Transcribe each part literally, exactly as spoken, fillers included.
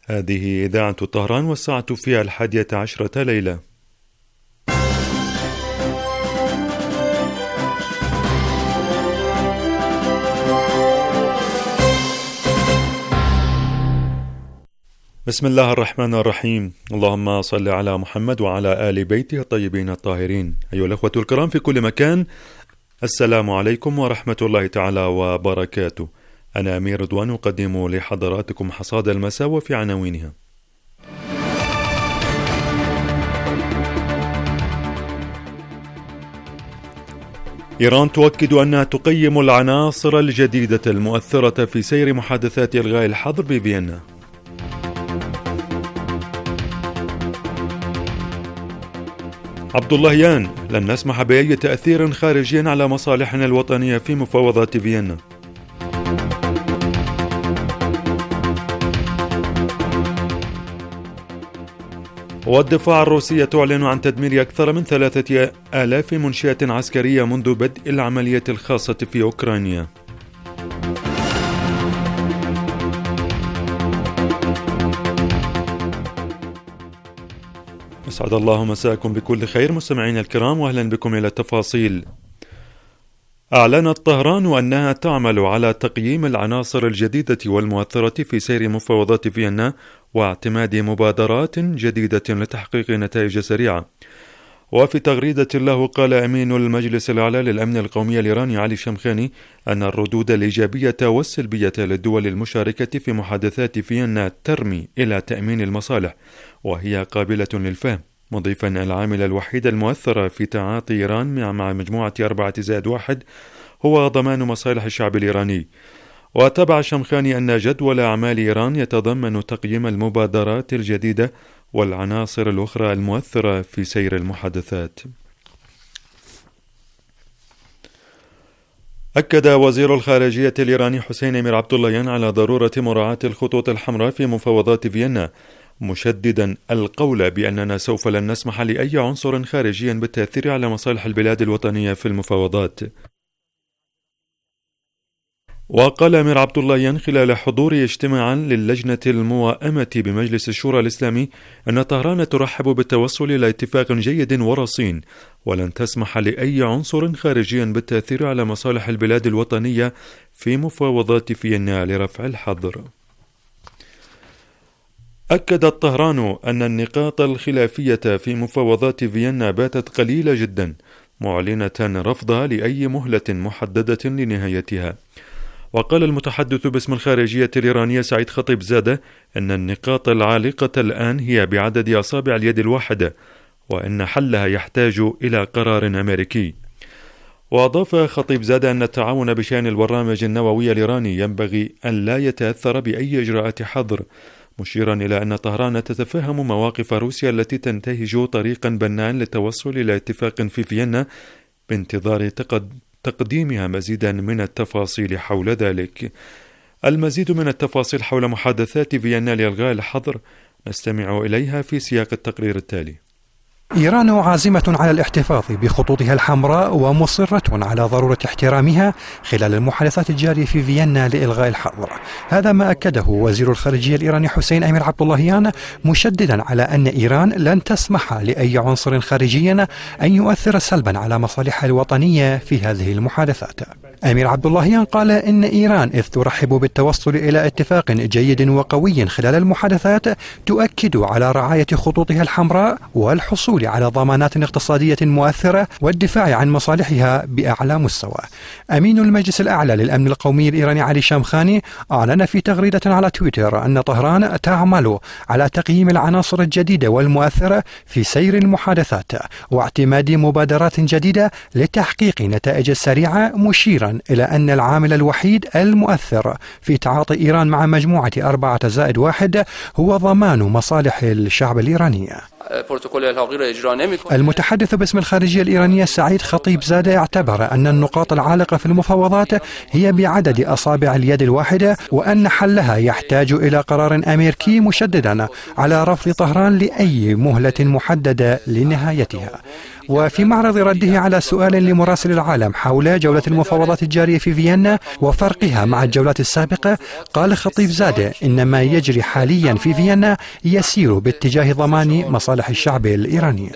هذه إذاعة طهران والساعة فيها الحادية عشرة ليلة. بسم الله الرحمن الرحيم. اللهم صل على محمد وعلى آل بيته الطيبين الطاهرين. أيها الأخوة الكرام في كل مكان، السلام عليكم ورحمة الله تعالى وبركاته. أنا أمير رضوان أقدم لحضراتكم حصاد المساء وفي عناوينها: إيران تؤكد أنها تقيم العناصر الجديدة المؤثرة في سير محادثات إلغاء الحظر بفيينا. عبد اللهيان: لن نسمح بأي تأثير خارجي على مصالحنا الوطنية في مفاوضات فيينا. والدفاع الروسية تعلن عن تدمير أكثر من ثلاثة آلاف منشأة عسكرية منذ بدء العملية الخاصة في أوكرانيا. أسعد الله مساءكم بكل خير مستمعين الكرام، وأهلا بكم إلى التفاصيل. أعلنت طهران أنها تعمل على تقييم العناصر الجديدة والمؤثرة في سير مفاوضات فيينا واعتماد مبادرات جديدة لتحقيق نتائج سريعة. وفي تغريدة له قال أمين المجلس الأعلى للأمن القومي الإيراني علي شمخاني أن الردود الإيجابية والسلبية للدول المشاركة في محادثات فيينا ترمي إلى تأمين المصالح وهي قابلة للفهم، مضيفا العامل الوحيد المؤثر في تعاطي إيران مع مجموعة أربعة زائد واحد هو ضمان مصالح الشعب الإيراني. وتابع شمخاني أن جدول أعمال إيران يتضمن تقييم المبادرات الجديدة والعناصر الأخرى المؤثرة في سير المحادثات. أكد وزير الخارجية الإيراني حسين أمير عبد اللهيان على ضرورة مراعاة الخطوط الحمراء في مفاوضات فيينا، مشددا القول بأننا سوف لن نسمح لأي عنصر خارجي بالتأثير على مصالح البلاد الوطنية في المفاوضات. وقال أمير عبد اللهيان خلال حضور اجتماع للجنة الموائمة بمجلس الشورى الإسلامي أن طهران ترحب بالتوصل إلى اتفاق جيد ورصين، ولن تسمح لأي عنصر خارجي بالتأثير على مصالح البلاد الوطنية في مفاوضات فيينا لرفع الحظر. أكدت طهران أن النقاط الخلافية في مفاوضات فيينا باتت قليلة جدا، معلنة رفضها لأي مهلة محددة لنهايتها. وقال المتحدث باسم الخارجية الإيرانية سعيد خطيب زادة أن النقاط العالقة الآن هي بعدد أصابع اليد الواحدة، وأن حلها يحتاج إلى قرار أمريكي. وأضاف خطيب زادة أن التعاون بشأن البرنامج النووي الإيراني ينبغي أن لا يتأثر بأي إجراءات حظر، مشيرا إلى أن طهران تتفهم مواقف روسيا التي تنتهج طريقا بناء للتوصل إلى اتفاق في فيينا بانتظار تقد تقديمها مزيدا من التفاصيل حول ذلك. المزيد من التفاصيل حول محادثات فيينا لإلغاء الحظر نستمع إليها في سياق التقرير التالي. إيران عازمة على الاحتفاظ بخطوطها الحمراء ومصرة على ضرورة احترامها خلال المحادثات الجارية في فيينا لإلغاء الحظر. هذا ما أكده وزير الخارجية الإيراني حسين أمير عبد اللهيان، مشددا على أن إيران لن تسمح لأي عنصر خارجي أن يؤثر سلبا على مصالحها الوطنية في هذه المحادثات. أمير عبد اللهيان قال إن إيران إذ ترحب بالتوصل إلى اتفاق جيد وقوي خلال المحادثات تؤكد على رعاية خطوطها الحمراء والحصول على ضمانات اقتصادية مؤثرة والدفاع عن مصالحها بأعلى مستوى. أمين المجلس الأعلى للأمن القومي الإيراني علي شمخاني أعلن في تغريدة على تويتر أن طهران تعمل على تقييم العناصر الجديدة والمؤثرة في سير المحادثات واعتماد مبادرات جديدة لتحقيق نتائج سريعة، مشيرا إلى أن العامل الوحيد المؤثر في تعاطي إيران مع مجموعة أربعة زائد واحد هو ضمان مصالح الشعب الإيراني. المتحدث باسم الخارجية الإيرانية سعيد خطيب زادة اعتبر أن النقاط العالقة في المفاوضات هي بعدد أصابع اليد الواحدة، وأن حلها يحتاج إلى قرار أمريكي، مشددا على رفض طهران لأي مهلة محددة لنهايتها. وفي معرض رده على سؤال لمراسل العالم حول جولة المفاوضات الجارية في فيينا وفرقها مع الجولات السابقة، قال خطيب زادة إن ما يجري حاليا في فيينا يسير باتجاه ضمان مصالح الشعب الإيراني.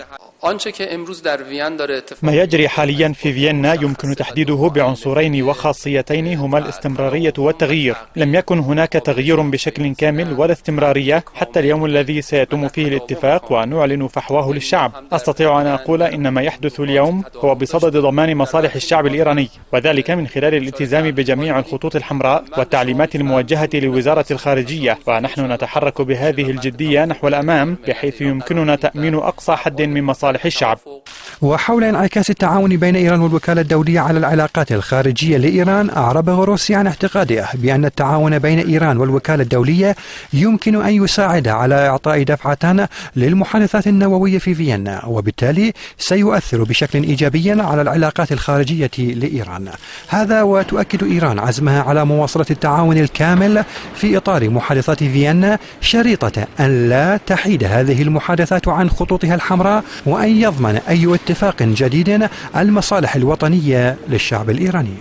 ما يجري حاليا في فيينا يمكن تحديده بعنصرين وخاصيتين هما الاستمرارية والتغيير. لم يكن هناك تغيير بشكل كامل ولا استمرارية حتى اليوم الذي سيتم فيه الاتفاق ونعلن فحواه للشعب. أستطيع أن أقول إن ما يحدث اليوم هو بصدد ضمان مصالح الشعب الإيراني، وذلك من خلال الالتزام بجميع الخطوط الحمراء والتعليمات الموجهة لوزارة الخارجية، ونحن نتحرك بهذه الجدية نحو الأمام بحيث يمكننا تأمين أقصى حد من مصالح الشعب. وحول انعكاس التعاون بين إيران والوكالة الدولية على العلاقات الخارجية لإيران، أعرب غروسي عن اعتقاده بأن التعاون بين إيران والوكالة الدولية يمكن أن يساعد على إعطاء دفعة للمحادثات النووية في فيينا، وبالتالي سيؤثر بشكل إيجابي على العلاقات الخارجية لإيران. هذا وتؤكد إيران عزمها على مواصلة التعاون الكامل في إطار محادثات فيينا، شريطة أن لا تحيد هذه المحادثات عن خطوطها الحمراء، وأن يضمن أي اتفاق جديد المصالح الوطنية للشعب الإيراني.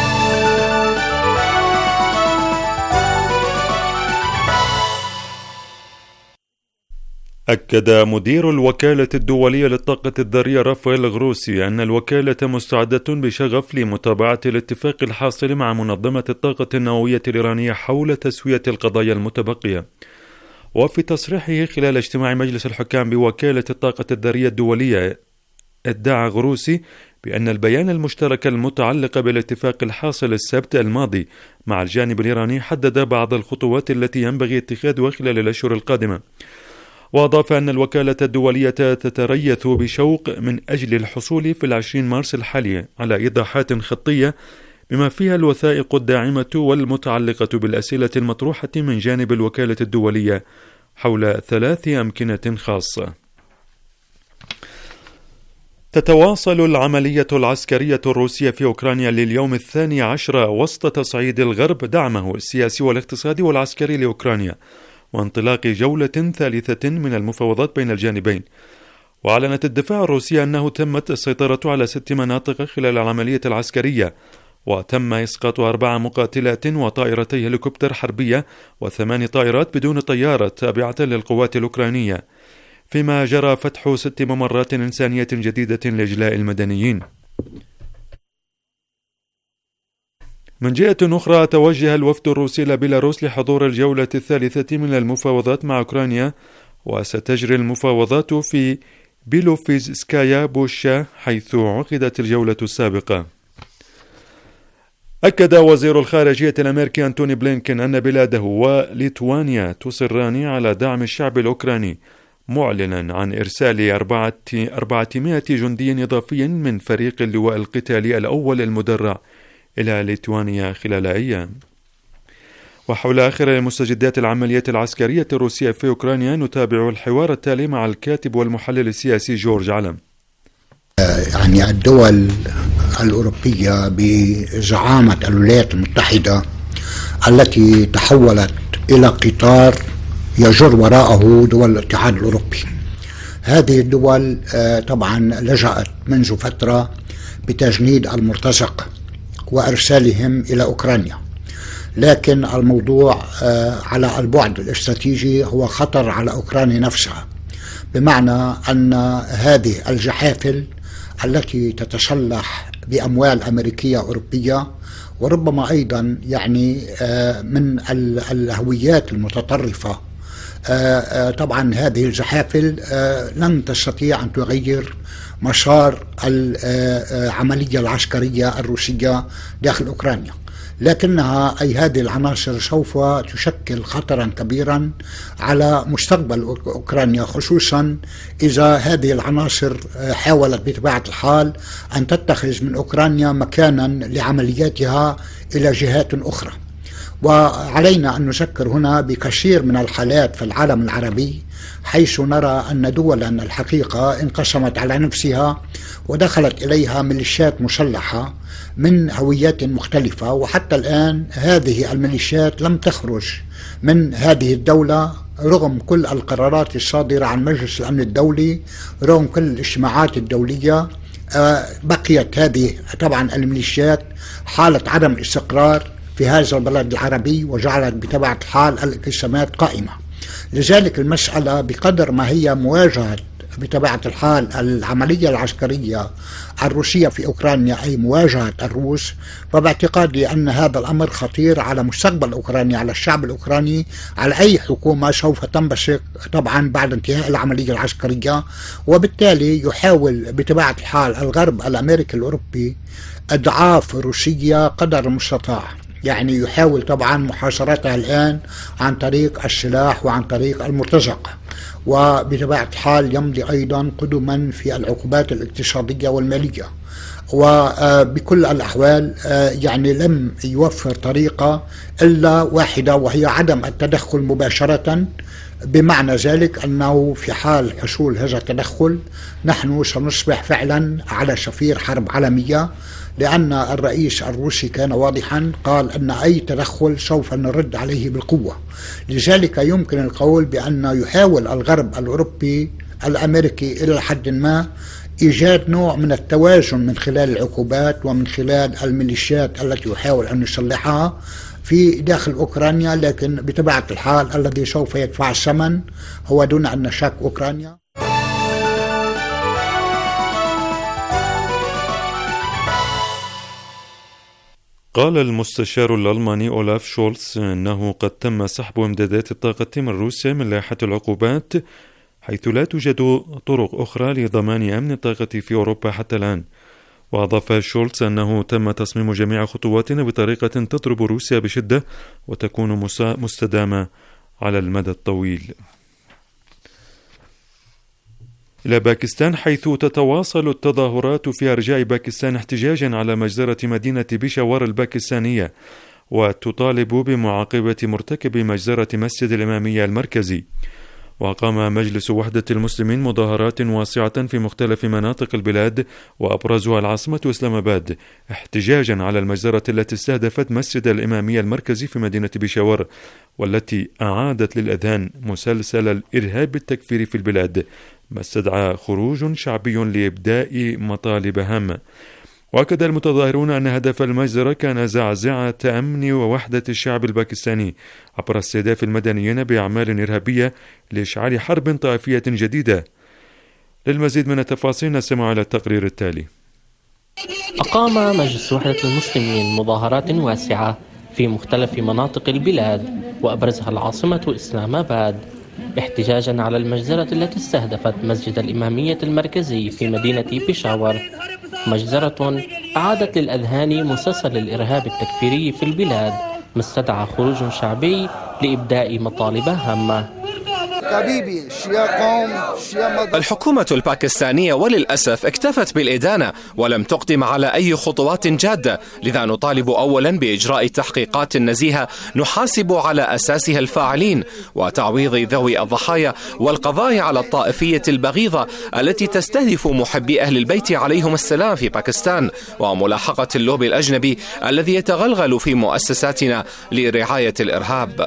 أكد مدير الوكالة الدولية للطاقة الذرية رافائيل غروسي أن الوكالة مستعدة بشغف لمتابعة الاتفاق الحاصل مع منظمة الطاقة النووية الإيرانية حول تسوية القضايا المتبقية. وفي تصريحه خلال اجتماع مجلس الحكام بوكالة الطاقة الذرية الدولية، ادعى غروسي بأن البيان المشترك المتعلق بالاتفاق الحاصل السبت الماضي مع الجانب الإيراني حدد بعض الخطوات التي ينبغي اتخاذها خلال الأشهر القادمة. وأضاف أن الوكالة الدولية تتريث بشوق من أجل الحصول في العشرين مارس الحالي على إيضاحات خطية بما فيها الوثائق الداعمة والمتعلقة بالأسئلة المطروحة من جانب الوكالة الدولية حول ثلاث أمكنة خاصة. تتواصل العملية العسكرية الروسية في أوكرانيا لليوم الثاني عشر وسط تصعيد الغرب دعمه السياسي والاقتصادي والعسكري لأوكرانيا وانطلاق جولة ثالثة من المفاوضات بين الجانبين. وأعلنت الدفاع الروسي أنه تمت السيطرة على ست مناطق خلال العملية العسكرية، وتم إسقاط أربع مقاتلات وطائرتي هليكوبتر حربية وثمان طائرات بدون طيارة تابعة للقوات الأوكرانية، فيما جرى فتح ست ممرات إنسانية جديدة لإجلاء المدنيين. من جهة أخرى، توجه الوفد الروسي إلى بيلاروس لحضور الجولة الثالثة من المفاوضات مع أوكرانيا، وستجري المفاوضات في بيلوفيزسكايا بوشا حيث عقدت الجولة السابقة. أكد وزير الخارجية الأمريكي أنتوني بلينكين أن بلاده وليتوانيا تصران على دعم الشعب الأوكراني، معلنا عن إرسال أربعمائة جندي إضافي من فريق اللواء القتالي الأول المدرع إلى ليتوانيا خلال أيام. وحول آخر المستجدات العملية العسكرية الروسية في أوكرانيا نتابع الحوار التالي مع الكاتب والمحلل السياسي جورج علم. يعني الدول الأوروبية بزعامة الولايات المتحدة التي تحولت إلى قطار يجر وراءه دول الاتحاد الأوروبي، هذه الدول طبعا لجأت منذ فترة بتجنيد المرتزقة وإرسالهم إلى أوكرانيا، لكن الموضوع على البعد الاستراتيجي هو خطر على أوكرانيا نفسها، بمعنى أن هذه الجحافل التي تتسلح بأموال أمريكية أوروبية وربما أيضا يعني من الهويات المتطرفة، طبعا هذه الجحافل لن تستطيع أن تغير مسار العملية العسكرية الروسية داخل أوكرانيا، لكنها أي هذه العناصر سوف تشكل خطرا كبيرا على مستقبل أوكرانيا، خصوصا إذا هذه العناصر حاولت بطبيعة الحال أن تتخذ من أوكرانيا مكانا لعملياتها إلى جهات أخرى. وعلينا أن نذكر هنا بكثير من الحالات في العالم العربي حيث نرى أن دولا الحقيقة انقسمت على نفسها ودخلت إليها ميليشيات مسلحة من هويات مختلفة، وحتى الآن هذه الميليشيات لم تخرج من هذه الدولة رغم كل القرارات الصادرة عن مجلس الأمن الدولي، رغم كل الاجتماعات الدولية. بقيت هذه طبعا الميليشيات حالة عدم استقرار في هذا البلد العربي، وجعلت بطبيعة الحال الانقسامات قائمة. لذلك المسألة بقدر ما هي مواجهة بطبيعة الحال العملية العسكرية الروسية في أوكرانيا، أي مواجهة الروس، فباعتقادي أن هذا الأمر خطير على مستقبل أوكرانيا، على الشعب الأوكراني، على أي حكومة سوف تنبثق طبعا بعد انتهاء العملية العسكرية. وبالتالي يحاول بطبيعة الحال الغرب الأمريكي الأوروبي إضعاف روسيا قدر المستطاع، يعني يحاول طبعا محاصرتها الآن عن طريق السلاح وعن طريق المرتزقة، وبطبيعة الحال يمضي أيضا قدما في العقوبات الاقتصادية والمالية. وبكل الأحوال يعني لم يوفر طريقة إلا واحدة، وهي عدم التدخل مباشرة، بمعنى ذلك أنه في حال حصول هذا التدخل نحن سنصبح فعلا على شفير حرب عالمية، لأن الرئيس الروسي كان واضحا قال أن أي تدخل سوف نرد عليه بالقوة. لذلك يمكن القول بأن يحاول الغرب الأوروبي الأمريكي إلى حد ما إيجاد نوع من التوازن من خلال العقوبات ومن خلال الميليشيات التي يحاول أن يصلحها في داخل أوكرانيا، لكن بطبيعة الحال الذي سوف يدفع الثمن هو دون أن شك أوكرانيا. قال المستشار الألماني أولاف شولتز أنه قد تم سحب إمدادات الطاقة من روسيا من لائحة العقوبات، حيث لا توجد طرق أخرى لضمان أمن الطاقة في أوروبا حتى الآن. وأضاف شولتز أنه تم تصميم جميع خطواتنا بطريقة تضرب روسيا بشدة وتكون مستدامة على المدى الطويل. إلى باكستان، حيث تتواصل التظاهرات في أرجاء باكستان احتجاجا على مجزرة مدينة بيشاور الباكستانية، وتطالب بمعاقبة مرتكب مجزرة مسجد الإمامية المركزي. وقام مجلس وحدة المسلمين مظاهرات واسعة في مختلف مناطق البلاد، وأبرزها العاصمة إسلام آباد، احتجاجا على المجزرة التي استهدفت مسجد الإمامية المركزي في مدينة بيشاور، والتي أعادت للأذهان مسلسل الإرهاب التكفيري في البلاد، ما استدعى خروج شعبي لإبداء مطالب هامة. وأكد المتظاهرون أن هدف المجزرة كان زعزعة أمن ووحدة الشعب الباكستاني عبر استهداف المدنيين بأعمال إرهابية لإشعال حرب طائفية جديدة. للمزيد من التفاصيل نستمع إلى التقرير التالي. أقام مجلس وحدة المسلمين مظاهرات واسعة في مختلف مناطق البلاد، وأبرزها العاصمة إسلام آباد، احتجاجا على المجزرة التي استهدفت مسجد الإمامية المركزي في مدينة بيشاور، مجزرة أعادت للأذهان مسلسل الإرهاب التكفيري في البلاد، ما استدعى خروج شعبي لإبداء مطالب هامة. الحكومة الباكستانية وللأسف اكتفت بالإدانة ولم تقدم على أي خطوات جادة، لذا نطالب أولا بإجراء تحقيقات نزيهة نحاسب على أساسها الفاعلين، وتعويض ذوي الضحايا، والقضاء على الطائفية البغيضة التي تستهدف محبي أهل البيت عليهم السلام في باكستان، وملاحقة اللوبي الأجنبي الذي يتغلغل في مؤسساتنا لرعاية الإرهاب.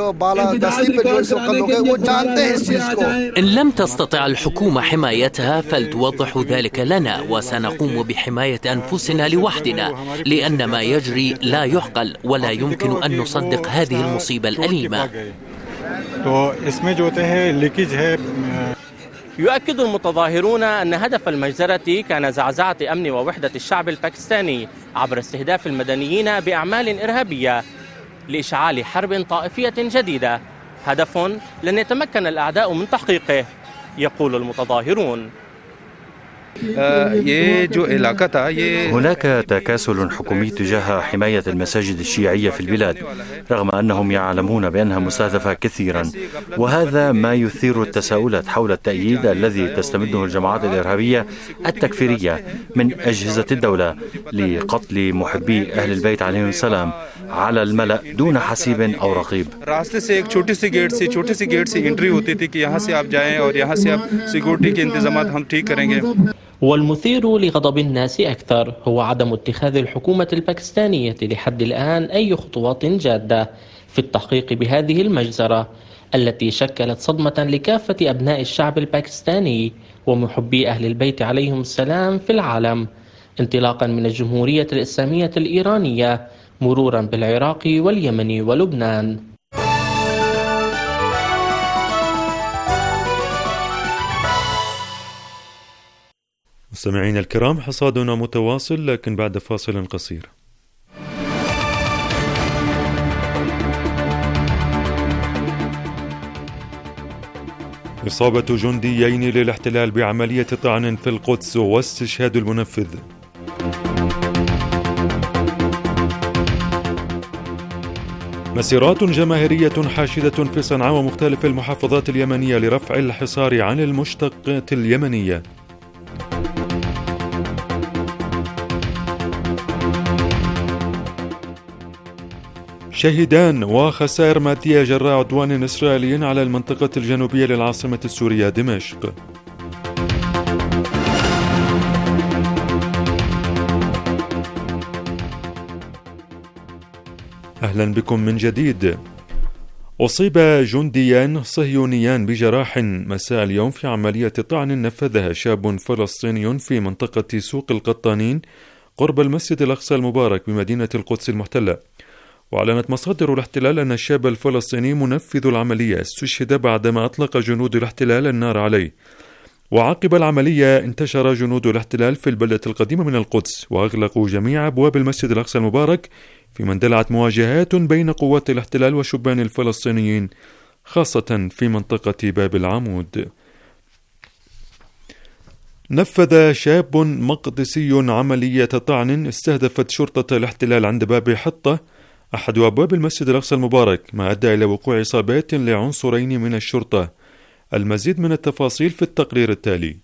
إن لم تستطع الحكومة حمايتها فلتوضح ذلك لنا، وسنقوم بحماية أنفسنا لوحدنا، لأن ما يجري لا يعقل ولا يمكن أن نصدق هذه المصيبة الأليمة. يؤكد المتظاهرون أن هدف المجزرة كان زعزعة أمن ووحدة الشعب الباكستاني عبر استهداف المدنيين بأعمال إرهابية لإشعال حرب طائفية جديدة، هدف لن يتمكن الأعداء من تحقيقه، يقول المتظاهرون. هناك تكاسل حكومي تجاه حماية المساجد الشيعية في البلاد، رغم أنهم يعلمون بأنها مستهدفة كثيرا، وهذا ما يثير التساؤلات حول التأييد الذي تستمده الجماعات الإرهابية التكفيرية من أجهزة الدولة لقتل محبي أهل البيت عليهم السلام على الملأ دون حسيب أو رقيب. والمثير لغضب الناس أكثر هو عدم اتخاذ الحكومة الباكستانية لحد الآن أي خطوات جادة في التحقيق بهذه المجزرة التي شكلت صدمة لكافة أبناء الشعب الباكستاني ومحبي أهل البيت عليهم السلام في العالم، انطلاقا من الجمهورية الإسلامية الإيرانية مرورا بالعراق واليمن ولبنان. مستمعينا الكرام، حصادنا متواصل لكن بعد فاصل قصير. إصابة جنديين للاحتلال بعملية طعن في القدس واستشهاد المنفذ. مسيرات جماهيرية حاشدة في صنعاء ومختلف المحافظات اليمنية لرفع الحصار عن المشتقات اليمنية. شهيدان وخسائر مادية جراء عدوان إسرائيلي على المنطقة الجنوبية للعاصمة السورية دمشق. أهلا بكم من جديد. أصيب جنديان صهيونيان بجراح مساء اليوم في عملية طعن نفذها شاب فلسطيني في منطقة سوق القطانين قرب المسجد الأقصى المبارك بمدينة القدس المحتلة. وأعلنت مصادر الاحتلال أن الشاب الفلسطيني منفذ العملية استشهد بعدما أطلق جنود الاحتلال النار عليه. وعقب العملية انتشر جنود الاحتلال في البلدة القديمة من القدس وأغلقوا جميع أبواب المسجد الأقصى المبارك، فيما اندلعت مواجهات بين قوات الاحتلال والشبان الفلسطينيين خاصة في منطقة باب العمود. نفذ شاب مقدسي عملية طعن استهدفت شرطة الاحتلال عند باب حطة أحد أبواب المسجد الأقصى المبارك، ما أدى إلى وقوع إصابات لعنصرين من الشرطة. المزيد من التفاصيل في التقرير التالي.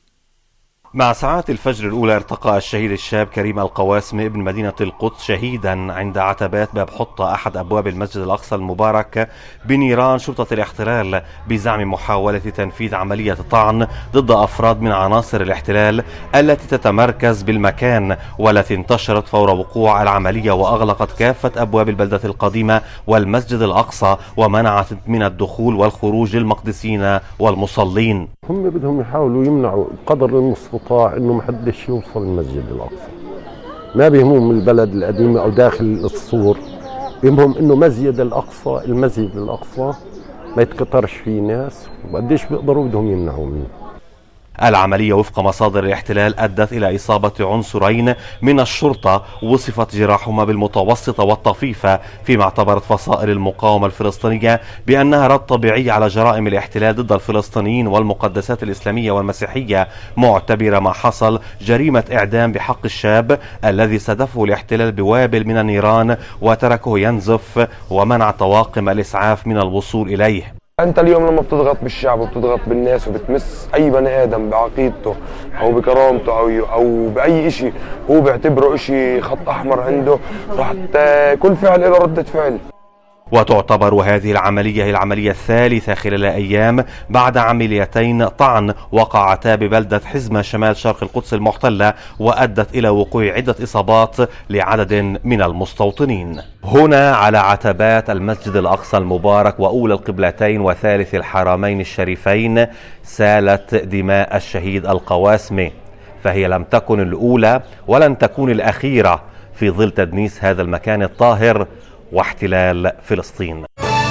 مع ساعات الفجر الأولى ارتقى الشهيد الشاب كريم القواسمي ابن مدينة القدس شهيدا عند عتبات باب حطة أحد أبواب المسجد الأقصى المبارك بنيران شرطة الاحتلال بزعم محاولة تنفيذ عملية طعن ضد أفراد من عناصر الاحتلال التي تتمركز بالمكان، والتي انتشرت فور وقوع العملية وأغلقت كافة أبواب البلدة القديمة والمسجد الأقصى ومنعت من الدخول والخروج للمقدسين والمصلين. هم بدهم يحاولوا يمنعوا قدر المستطاع انه محدش يوصل المسجد الاقصى، ما بيهمهم البلد القديمه او داخل السور، بيهمهم انه مسجد الاقصى المسجد الاقصى ما يتكترش فيه ناس، وقديش بيقدروا بدهم يمنعوا منه. العملية وفق مصادر الاحتلال أدت إلى إصابة عنصرين من الشرطة وصفت جراحهما بالمتوسطة والطفيفة، فيما اعتبرت فصائل المقاومة الفلسطينية بأنها رد طبيعي على جرائم الاحتلال ضد الفلسطينيين والمقدسات الإسلامية والمسيحية، معتبرة ما حصل جريمة إعدام بحق الشاب الذي استهدفه الاحتلال بوابل من النيران وتركه ينزف ومنع طواقم الإسعاف من الوصول إليه. أنت اليوم لما بتضغط بالشعب وبتضغط بالناس وبتمس أي بني آدم بعقيدته أو بكرامته أو أو بأي إشي هو بيعتبره إشي خط أحمر عنده، راح كل فعل له ردة فعل. وتعتبر هذه العملية هي العملية الثالثة خلال أيام بعد عمليتين طعن وقعتا ببلدة حزمة شمال شرق القدس المحتلة وأدت إلى وقوع عدة إصابات لعدد من المستوطنين. هنا على عتبات المسجد الأقصى المبارك وأولى القبلتين وثالث الحرمين الشريفين سالت دماء الشهيد القواسمي، فهي لم تكن الأولى ولن تكون الأخيرة في ظل تدنيس هذا المكان الطاهر واحتلال فلسطين.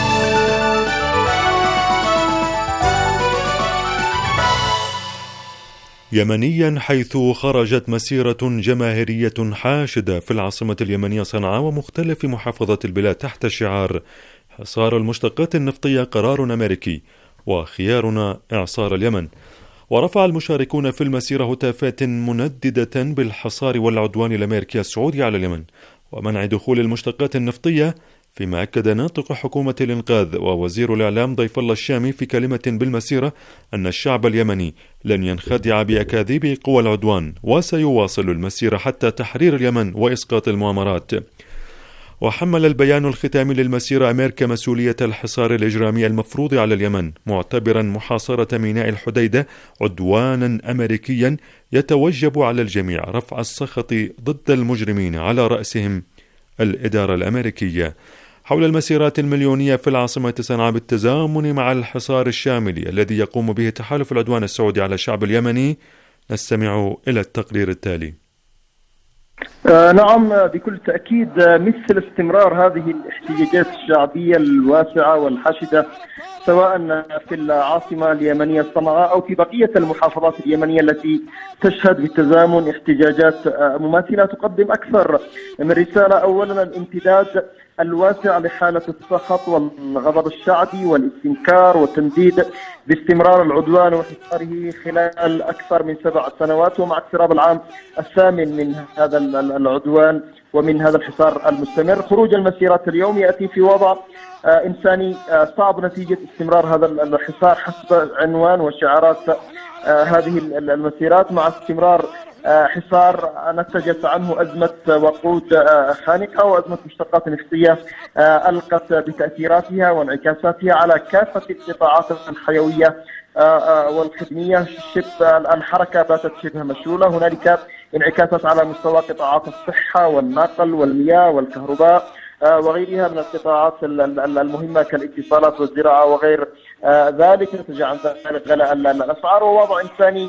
يمنيا، حيث خرجت مسيرة جماهيرية حاشدة في العاصمة اليمنية صنعاء ومختلف محافظات البلاد تحت شعار حصار المشتقات النفطية قرار أمريكي وخيارنا إعصار اليمن. ورفع المشاركون في المسيرة هتافات منددة بالحصار والعدوان الأمريكي السعودي على اليمن ومنع دخول المشتقات النفطية، فيما أكد ناطق حكومة الإنقاذ ووزير الإعلام ضيف الله الشامي في كلمة بالمسيرة أن الشعب اليمني لن ينخدع بأكاذيب قوى العدوان وسيواصل المسيرة حتى تحرير اليمن وإسقاط المؤامرات. وحمل البيان الختامي للمسيرة أمريكا مسؤولية الحصار الإجرامي المفروض على اليمن، معتبرا محاصرة ميناء الحديدة عدوانا أمريكيا يتوجب على الجميع رفع السخط ضد المجرمين على رأسهم الإدارة الأمريكية. حول المسيرات المليونية في العاصمة صنعاء بالتزامن مع الحصار الشامل الذي يقوم به تحالف العدوان السعودي على الشعب اليمني، نستمع إلى التقرير التالي. آه نعم، بكل تأكيد مثل استمرار هذه الاحتجاجات الشعبية الواسعة والحاشدة سواء في العاصمة اليمنية صنعاء أو في بقية المحافظات اليمنية التي تشهد بالتزامن احتجاجات مماثلة، تقدم أكثر من رسالة. أولا الامتداد الواسع لحالة السخط والغضب الشعبي والاستنكار والتنديد باستمرار العدوان وحصاره خلال أكثر من سبع سنوات، ومع اقتراب العام الثامن من هذا العدوان ومن هذا الحصار المستمر. خروج المسيرات اليوم يأتي في وضع آه إنساني آه صعب نتيجة استمرار هذا الحصار حسب عنوان وشعارات آه هذه المسيرات، مع استمرار آه حصار نتجت عنه أزمة وقود آه خانقة وأزمة مشتقات نفطية آه ألقت بتأثيراتها وانعكاساتها على كافة القطاعات الحيوية آه آه والخدمية. شبه الحركة باتت شبه مشلولة. هنالك انعكاسات على مستوى قطاعات الصحة والنقل والمياه والكهرباء وغيرها من القطاعات المهمة كالاتصالات والزراعة وغير ذلك، نتج عن ذلك غلاء الأسعار ووضع إنساني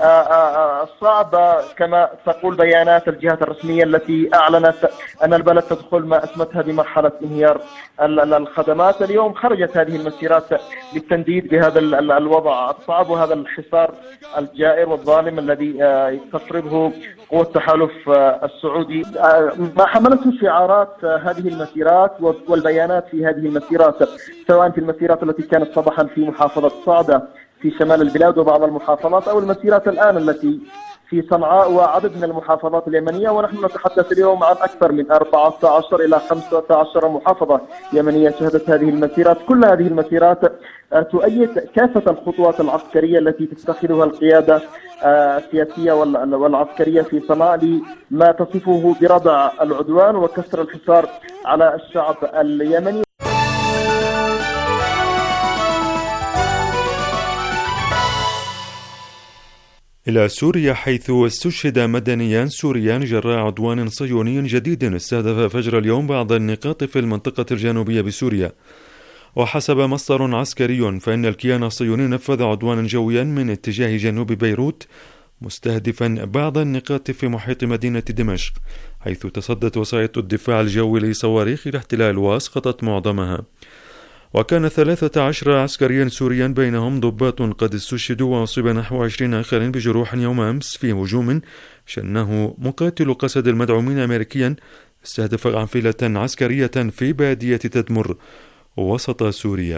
صعب كما تقول بيانات الجهات الرسمية التي أعلنت أن البلد تدخل ما أسمتها بمرحلة انهيار الخدمات. اليوم خرجت هذه المسيرات للتنديد بهذا الوضع الصعب وهذا الحصار الجائر والظالم الذي تفرضه قوة التحالف السعودي. ما حملته شعارات هذه المسيرات والبيانات في هذه المسيرات سواء في المسيرات التي كانت صباحا في محافظة صعدة في شمال البلاد وبعض المحافظات أو المسيرات الآن التي في صنعاء وعدد من المحافظات اليمنية، ونحن نتحدث اليوم عن أكثر من أربعة عشر إلى خمسة عشر محافظة يمنية شهدت هذه المسيرات. كل هذه المسيرات تؤيد كافة الخطوات العسكرية التي تتخذها القيادة السياسية والعسكرية في صنعاء لما تصفه بردع العدوان وكسر الحصار على الشعب اليمني. إلى سوريا، حيث استشهد مدنيان سوريان جراء عدوان صهيوني جديد استهدف فجر اليوم بعض النقاط في المنطقة الجنوبية بسوريا. وحسب مصدر عسكري فإن الكيان الصهيوني نفذ عدوانا جويا من اتجاه جنوب بيروت مستهدفا بعض النقاط في محيط مدينة دمشق، حيث تصدت وسائط الدفاع الجوي لصواريخ الاحتلال وأسقطت معظمها. وكان ثلاثة عشر عسكريا سوريا بينهم ضباط قد استشهدوا، وأصيب نحو عشرين آخرين بجروح يوم أمس في هجوم شنه مقاتل قسد المدعومين أمريكيا استهدف قافلة عسكرية في بادية تدمر وسط سوريا.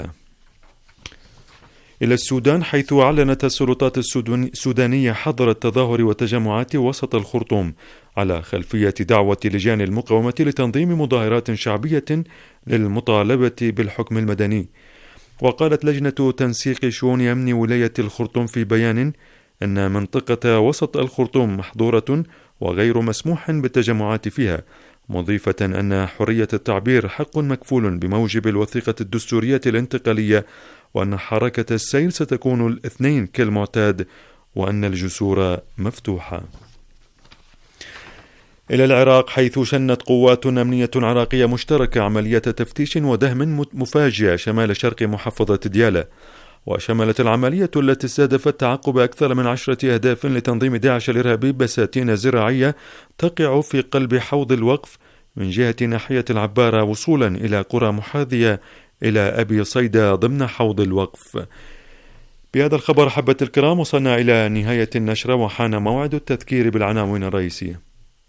إلى السودان، حيث أعلنت السلطات السودانية حظر التظاهر والتجمعات وسط الخرطوم على خلفية دعوة لجان المقاومة لتنظيم مظاهرات شعبية للمطالبة بالحكم المدني. وقالت لجنة تنسيق شؤون أمن ولاية الخرطوم في بيان أن منطقة وسط الخرطوم محظورة وغير مسموح بالتجمعات فيها، مضيفة أن حرية التعبير حق مكفول بموجب الوثيقة الدستورية الانتقالية، وأن حركة السير ستكون الاثنين كالمعتاد، وأن الجسور مفتوحة. إلى العراق، حيث شنت قوات أمنية عراقية مشتركة عملية تفتيش ودهم مفاجئة شمال شرق محافظة ديالى، وشملت العملية التي استهدفت تعقب أكثر من عشرة أهداف لتنظيم داعش الإرهابي بساتين زراعية تقع في قلب حوض الوقف من جهة ناحية العبارة وصولا إلى قرى محاذية إلى أبي صيدا ضمن حوض الوقف. بهذا الخبر حبة الكرام وصلنا إلى نهاية النشرة، وحان موعد التذكير بالعناوين الرئيسية.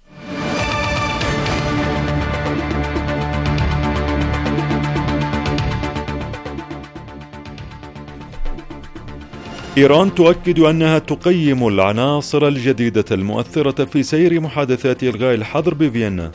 إيران تؤكد أنها تقيم العناصر الجديدة المؤثرة في سير محادثات إلغاء الحظر بفيينا.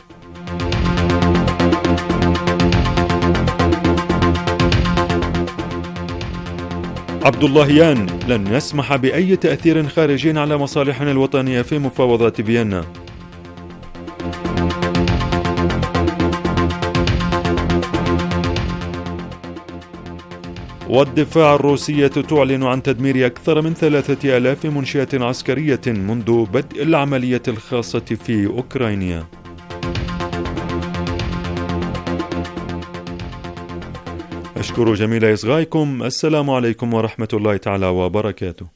عبد اللهيان: لن نسمح بأي تأثير خارجي على مصالحنا الوطنية في مفاوضات فيينا. والدفاع الروسية تعلن عن تدمير أكثر من ثلاثة آلاف منشأة عسكرية منذ بدء العملية الخاصة في أوكرانيا. أشكر جميل إصغائكم. السلام عليكم ورحمة الله تعالى وبركاته.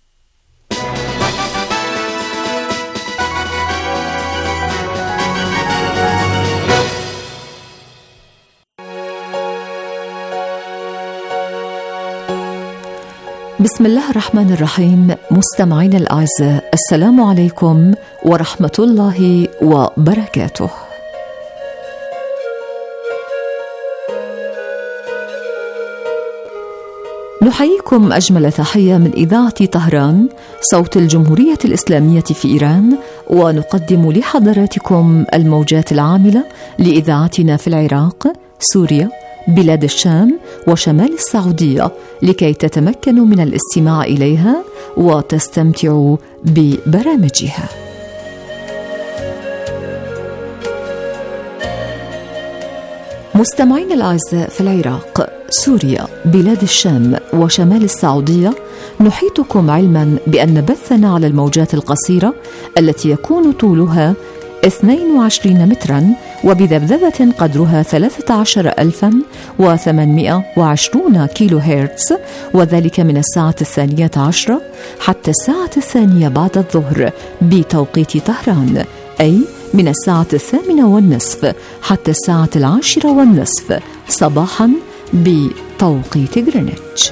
بسم الله الرحمن الرحيم. مستمعين الأعزاء، السلام عليكم ورحمة الله وبركاته. نحييكم أجمل تحية من إذاعة طهران صوت الجمهورية الإسلامية في إيران، ونقدم لحضراتكم الموجات العاملة لإذاعتنا في العراق، سوريا، بلاد الشام وشمال السعودية، لكي تتمكنوا من الاستماع إليها وتستمتعوا ببرامجها. مستمعين الأعزاء، في العراق، سوريا، بلاد الشام وشمال السعودية، نحيطكم علما بأن بثنا على الموجات القصيرة التي يكون طولها اثنين وعشرين مترا وبذبذبة قدرها ثلاثة عشر ألفا وثمانمائة وعشرون كيلو هرتز، وذلك من الساعة الثانية عشرة حتى الساعة الثانية بعد الظهر بتوقيت طهران، أي من الساعة الثامنة والنصف حتى الساعة العاشرة والنصف صباحا بتوقيت غرينتش.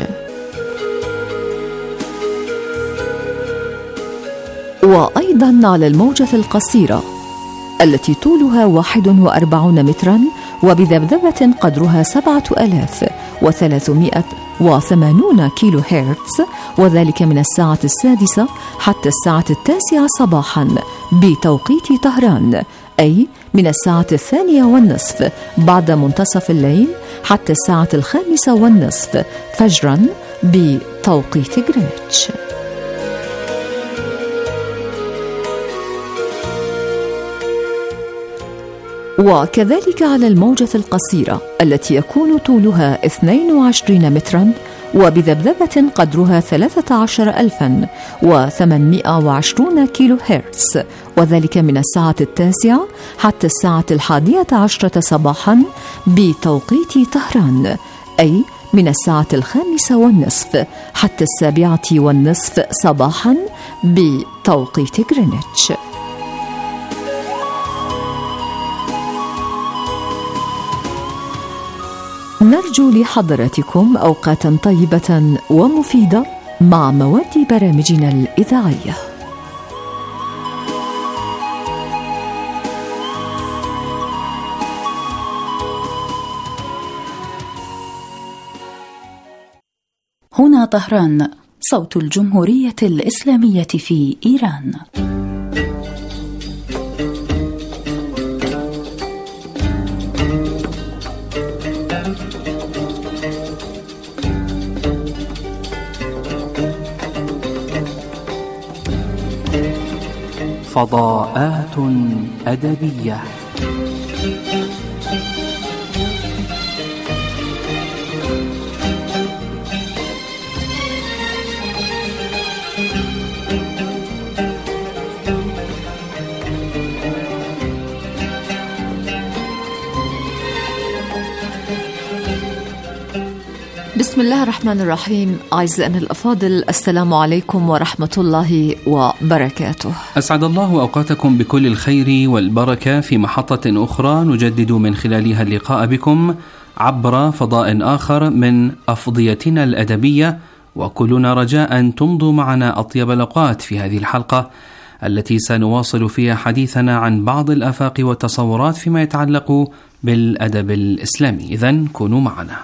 وأيضا على الموجة القصيرة التي طولها واحد وأربعون مترا وبذبذبة قدرها سبعة آلاف وثلاثمائة وثمانون كيلو هرتز، وذلك من الساعة السادسة حتى الساعة التاسعة صباحا بتوقيت طهران، أي من الساعة الثانية والنصف بعد منتصف الليل حتى الساعة الخامسة والنصف فجرا بتوقيت غرينتش. وكذلك على الموجة القصيرة التي يكون طولها اثنين وعشرين مترا وبذبذبة قدرها ثلاثة عشر ألفا وثمانمائة وعشرون كيلو هرتز، وذلك من الساعة التاسعة حتى الساعة الحادية عشرة صباحا بتوقيت طهران، أي من الساعة الخامسة والنصف حتى السابعة والنصف صباحا بتوقيت غرينتش. نرجو لحضراتكم أوقاتا طيبة ومفيدة مع مواد برامجنا الإذاعية. هنا طهران، صوت الجمهورية الإسلامية في إيران. فضاءات أدبية. بسم الله الرحمن الرحيم. أعزائنا الأفاضل، السلام عليكم ورحمة الله وبركاته. أسعد الله أوقاتكم بكل الخير والبركة في محطة أخرى نجدد من خلالها اللقاء بكم عبر فضاء آخر من أفضيتنا الأدبية، وكلنا رجاء أن تمضوا معنا أطيب الأوقات في هذه الحلقة التي سنواصل فيها حديثنا عن بعض الآفاق والتصورات فيما يتعلق بالأدب الإسلامي. إذن كونوا معنا.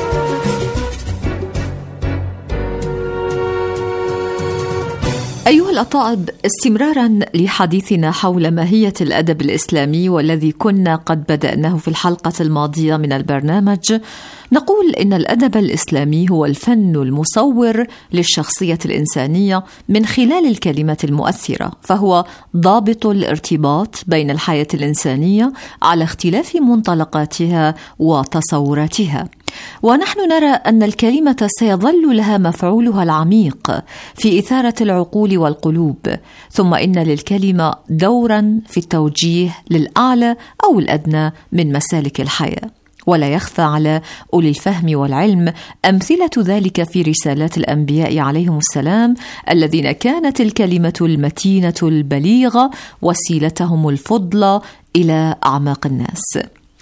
أيها الأطائب، استمرارا لحديثنا حول ماهية الأدب الإسلامي والذي كنا قد بدأناه في الحلقة الماضية من البرنامج، نقول إن الأدب الإسلامي هو الفن المصور للشخصية الإنسانية من خلال الكلمة المؤثرة، فهو ضابط الارتباط بين الحياة الإنسانية على اختلاف منطلقاتها وتصوراتها. ونحن نرى أن الكلمة سيظل لها مفعولها العميق في إثارة العقول والقلوب، ثم إن للكلمة دورا في التوجيه للأعلى أو الأدنى من مسالك الحياة. ولا يخفى على أولي الفهم والعلم أمثلة ذلك في رسالات الأنبياء عليهم السلام، الذين كانت الكلمة المتينة البليغة وسيلتهم الفضلى إلى أعماق الناس.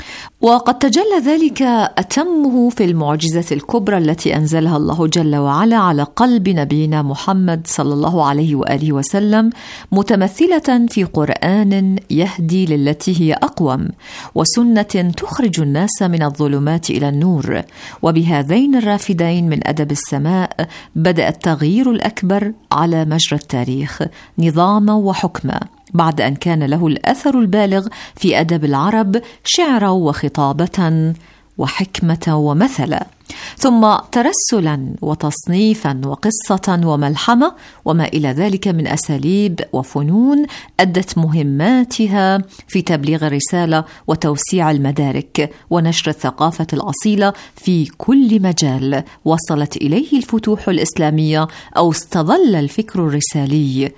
وقد تجلى ذلك أتمه في المعجزة الكبرى التي أنزلها الله جل وعلا على قلب نبينا محمد صلى الله عليه وآله وسلم، متمثلة في قرآن يهدي للتي هي أقوم، وسنة تخرج الناس من الظلمات إلى النور. وبهذين الرافدين من أدب السماء بدأ التغيير الأكبر على مجرى التاريخ نظاما وحكما، بعد أن كان له الأثر البالغ في أدب العرب شعرا وخطابة وحكمة ومثلا، ثم ترسلا وتصنيفا وقصة وملحمة وما إلى ذلك من أساليب وفنون أدت مهماتها في تبليغ الرسالة وتوسيع المدارك ونشر الثقافة الأصيلة في كل مجال وصلت إليه الفتوح الإسلامية أو استظل الفكر الرسالي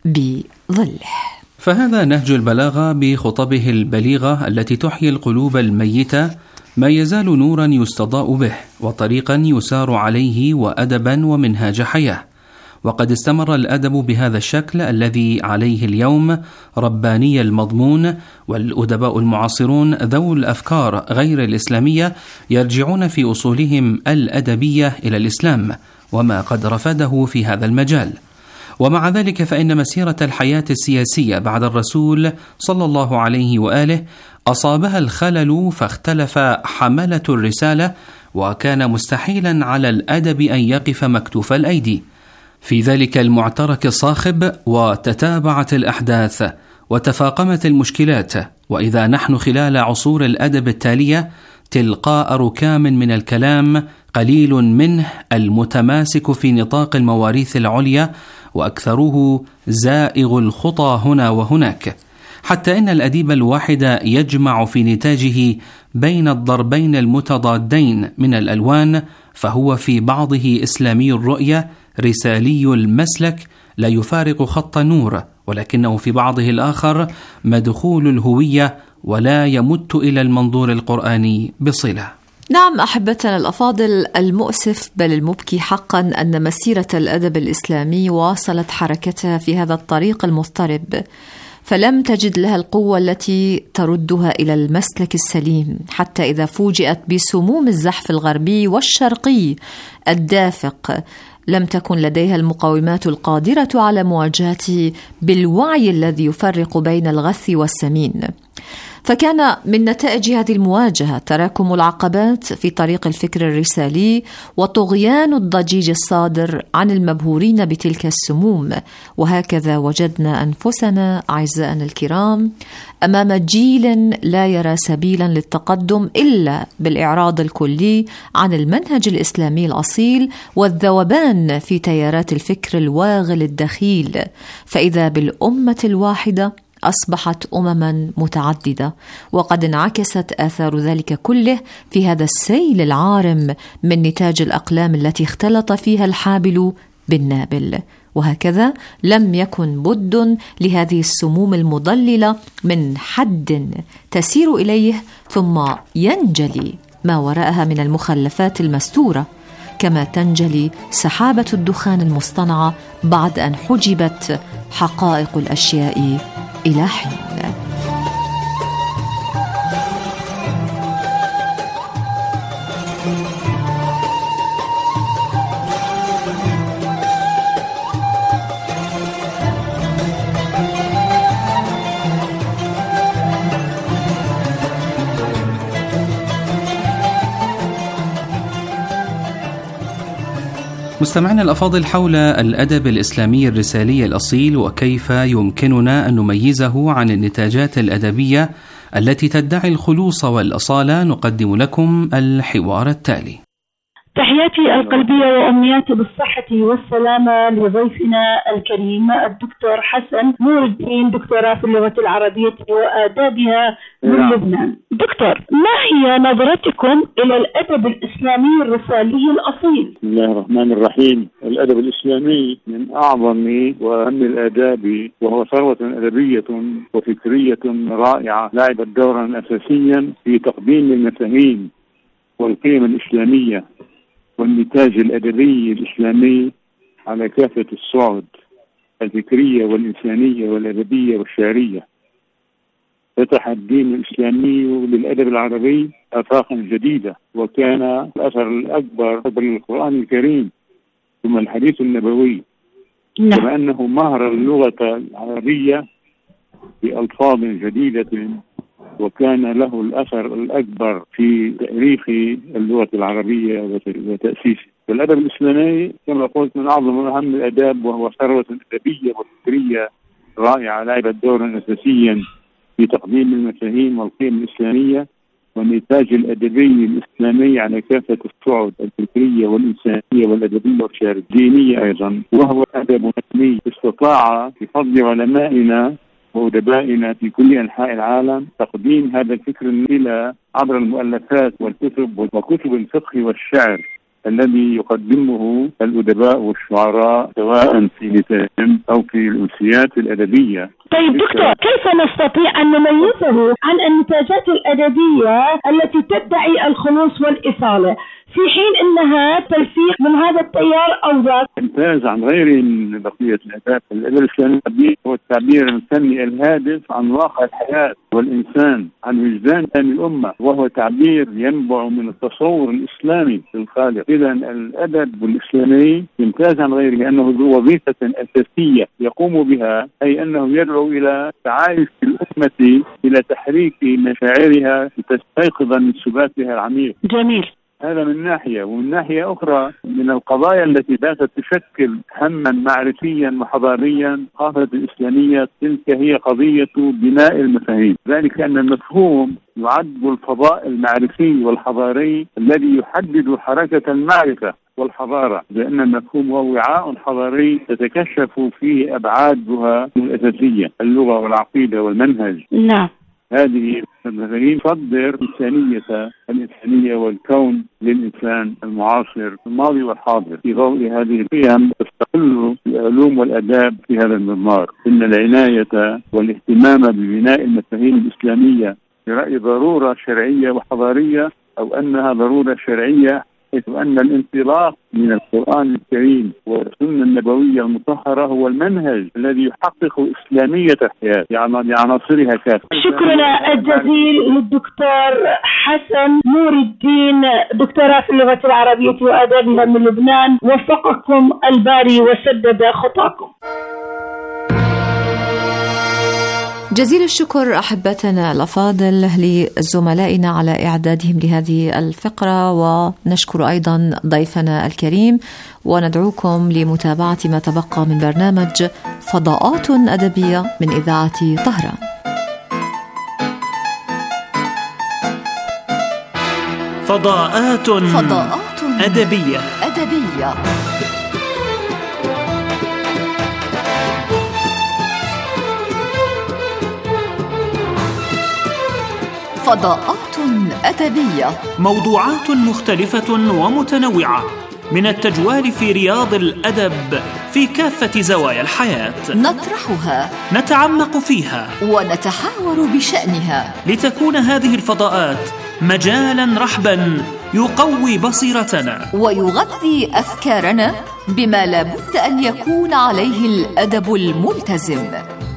بظله. فهذا نهج البلاغة بخطبه البليغة التي تحيي القلوب الميتة، ما يزال نورا يستضاء به وطريقا يسار عليه وأدبا ومنهاج حياة. وقد استمر الأدب بهذا الشكل الذي عليه اليوم رباني المضمون، والأدباء المعاصرون ذو الأفكار غير الإسلامية يرجعون في أصولهم الأدبية إلى الإسلام وما قد رفضه في هذا المجال. ومع ذلك فإن مسيرة الحياة السياسية بعد الرسول صلى الله عليه وآله أصابها الخلل، فاختلف حملة الرسالة، وكان مستحيلا على الأدب أن يقف مكتوف الأيدي في ذلك المعترك الصاخب. وتتابعت الأحداث وتفاقمت المشكلات، وإذا نحن خلال عصور الأدب التالية تلقاء ركام من الكلام قليل منه المتماسك في نطاق المواريث العليا، وأكثره زائغ الخطى هنا وهناك، حتى إن الأديب الواحد يجمع في نتاجه بين الضربين المتضادين من الألوان، فهو في بعضه إسلامي الرؤية رسالي المسلك لا يفارق خط نور، ولكنه في بعضه الآخر مدخول الهوية ولا يمت إلى المنظور القرآني بصلة. نعم أحبتنا الأفاضل، المؤسف بل المبكي حقا أن مسيرة الأدب الإسلامي واصلت حركتها في هذا الطريق المضطرب، فلم تجد لها القوة التي تردها إلى المسلك السليم، حتى إذا فوجئت بسموم الزحف الغربي والشرقي الدافق لم تكن لديها المقومات القادرة على مواجهته بالوعي الذي يفرق بين الغث والسمين. فكان من نتائج هذه المواجهة تراكم العقبات في طريق الفكر الرسالي وطغيان الضجيج الصادر عن المبهورين بتلك السموم. وهكذا وجدنا أنفسنا أعزائنا الكرام أمام جيل لا يرى سبيلا للتقدم إلا بالإعراض الكلي عن المنهج الإسلامي الأصيل والذوبان في تيارات الفكر الواغل الدخيل، فإذا بالأمة الواحدة أصبحت أمما متعددة، وقد انعكست آثار ذلك كله في هذا السيل العارم من نتاج الأقلام التي اختلط فيها الحابل بالنابل. وهكذا لم يكن بد لهذه السموم المضللة من حد تسير إليه ثم ينجلي ما وراءها من المخلفات المستورة، كما تنجلي سحابة الدخان المصطنعة بعد أن حجبت حقائق الأشياء إلى حين. مستمعينا الأفاضل، حول الأدب الإسلامي الرسالي الأصيل وكيف يمكننا أن نميزه عن النتاجات الأدبية التي تدعي الخلوص والأصالة، نقدم لكم الحوار التالي. تحياتي القلبية وأمنياتي بالصحة والسلامة لضيفنا الكريم الدكتور حسن نور الدين، دكتوراه في اللغة العربية وآدابها من لبنان. دكتور، ما هي نظرتكم إلى الأدب الإسلامي الرسالي الأصيل؟ بسم الله الرحمن الرحيم. الأدب الإسلامي من أعظم وأهم الآداب، وهو ثروة أدبية وفكرية رائعة لعبت دورا أساسيا في تقديم المفاهيم والقيم الإسلامية والنتاج الأدبي الإسلامي على كافة الصعد الفكرية والإنسانية والأدبية والشعرية. فتح الدين الإسلامي للأدب العربي آفاقا جديدة، وكان الأثر الأكبر بالقرآن الكريم ثم الحديث النبوي، كما أنه مهر اللغة العربية بألفاظ جديدة، وكان له الأثر الأكبر في تأريخ اللغة العربية وتأسيسها. فالأدب الإسلامي كما قلت من أعظم وأهم الآداب، وهو ثروة أدبية وفكرية رائعة لعبت دورا أساسيا في تقديم المفاهيم والقيم الإسلامية والنتاج الأدبي الإسلامي على كافة الصعد الفكرية والإنسانية والأدبية والشعرية الدينية أيضا. وهو أدب علمي استطاع بفضل علمائنا وأدبائنا في كل أنحاء العالم تقديم هذا الفكر إلى عبر المؤلفات والكتب وكتب الفقه والشعر الذي يقدمه الأدباء والشعراء سواء في نتاجهم أو في الأمسيات الأدبية. طيب دكتور، كيف نستطيع أن نميزه عن النتاجات الأدبية التي تدعي الخلوص والإصالة في حين أنها تلفيق من هذا التيار أو ذاك؟ امتاز عن غيره من بقية الآداب. الأدب الإسلامي هو التعبير الفني الهادف عن واقع الحياة والإنسان، عن وجدان الأمة، وهو تعبير ينبع من التصور الإسلامي للخالق. إذا الأدب الإسلامي يمتاز عن غيره لأنه ذو وظيفة أساسية يقوم بها، أي أنه يدعو إلى تعايش الأمة إلى تحريك مشاعرها لتستيقظ من سباتها العميق. جميل. هذا من ناحية، ومن ناحية أخرى من القضايا التي باتت تشكل هما معرفيا وحضاريا الثقافة الإسلامية تلك هي قضية بناء المفاهيم، ذلك أن المفهوم يعد الفضاء المعرفي والحضاري الذي يحدد حركة المعرفة والحضارة، لأن المفهوم هو وعاء حضاري تتكشف فيه أبعادها الأساسية، اللغة والعقيدة والمنهج. نعم. هذه المفاهيم تصدر إنسانية الإنسانية والكون للإنسان المعاصر الماضي والحاضر. في ضوء هذه القيم تستقل العلوم والآداب في هذا المضمار. إن العناية والاهتمام ببناء المفاهيم الإسلامية برأي ضرورة شرعية وحضارية، أو أنها ضرورة شرعية، حيث أن الانطلاق من القرآن الكريم والسنة النبوية المطهرة هو المنهج الذي يحقق إسلامية الحياة بعناصرها كافة. شكرا الجزيل للدكتور حسن نور الدين، دكتوراه في اللغة العربية وآدابها من لبنان. وفقكم الباري وسدد خطاكم. جزيل الشكر أحبتنا الأفاضل لزملائنا على إعدادهم لهذه الفقرة، ونشكر أيضا ضيفنا الكريم، وندعوكم لمتابعة ما تبقى من برنامج فضاءات أدبية من إذاعة طهران. فضاءات فضاءات أدبية أدبية فضاءات أدبية، موضوعات مختلفة ومتنوعة من التجوال في رياض الأدب في كافة زوايا الحياة، نطرحها، نتعمق فيها، ونتحاور بشأنها، لتكون هذه الفضاءات مجالا رحبا يقوي بصيرتنا ويغذي أفكارنا بما لابد أن يكون عليه الأدب الملتزم.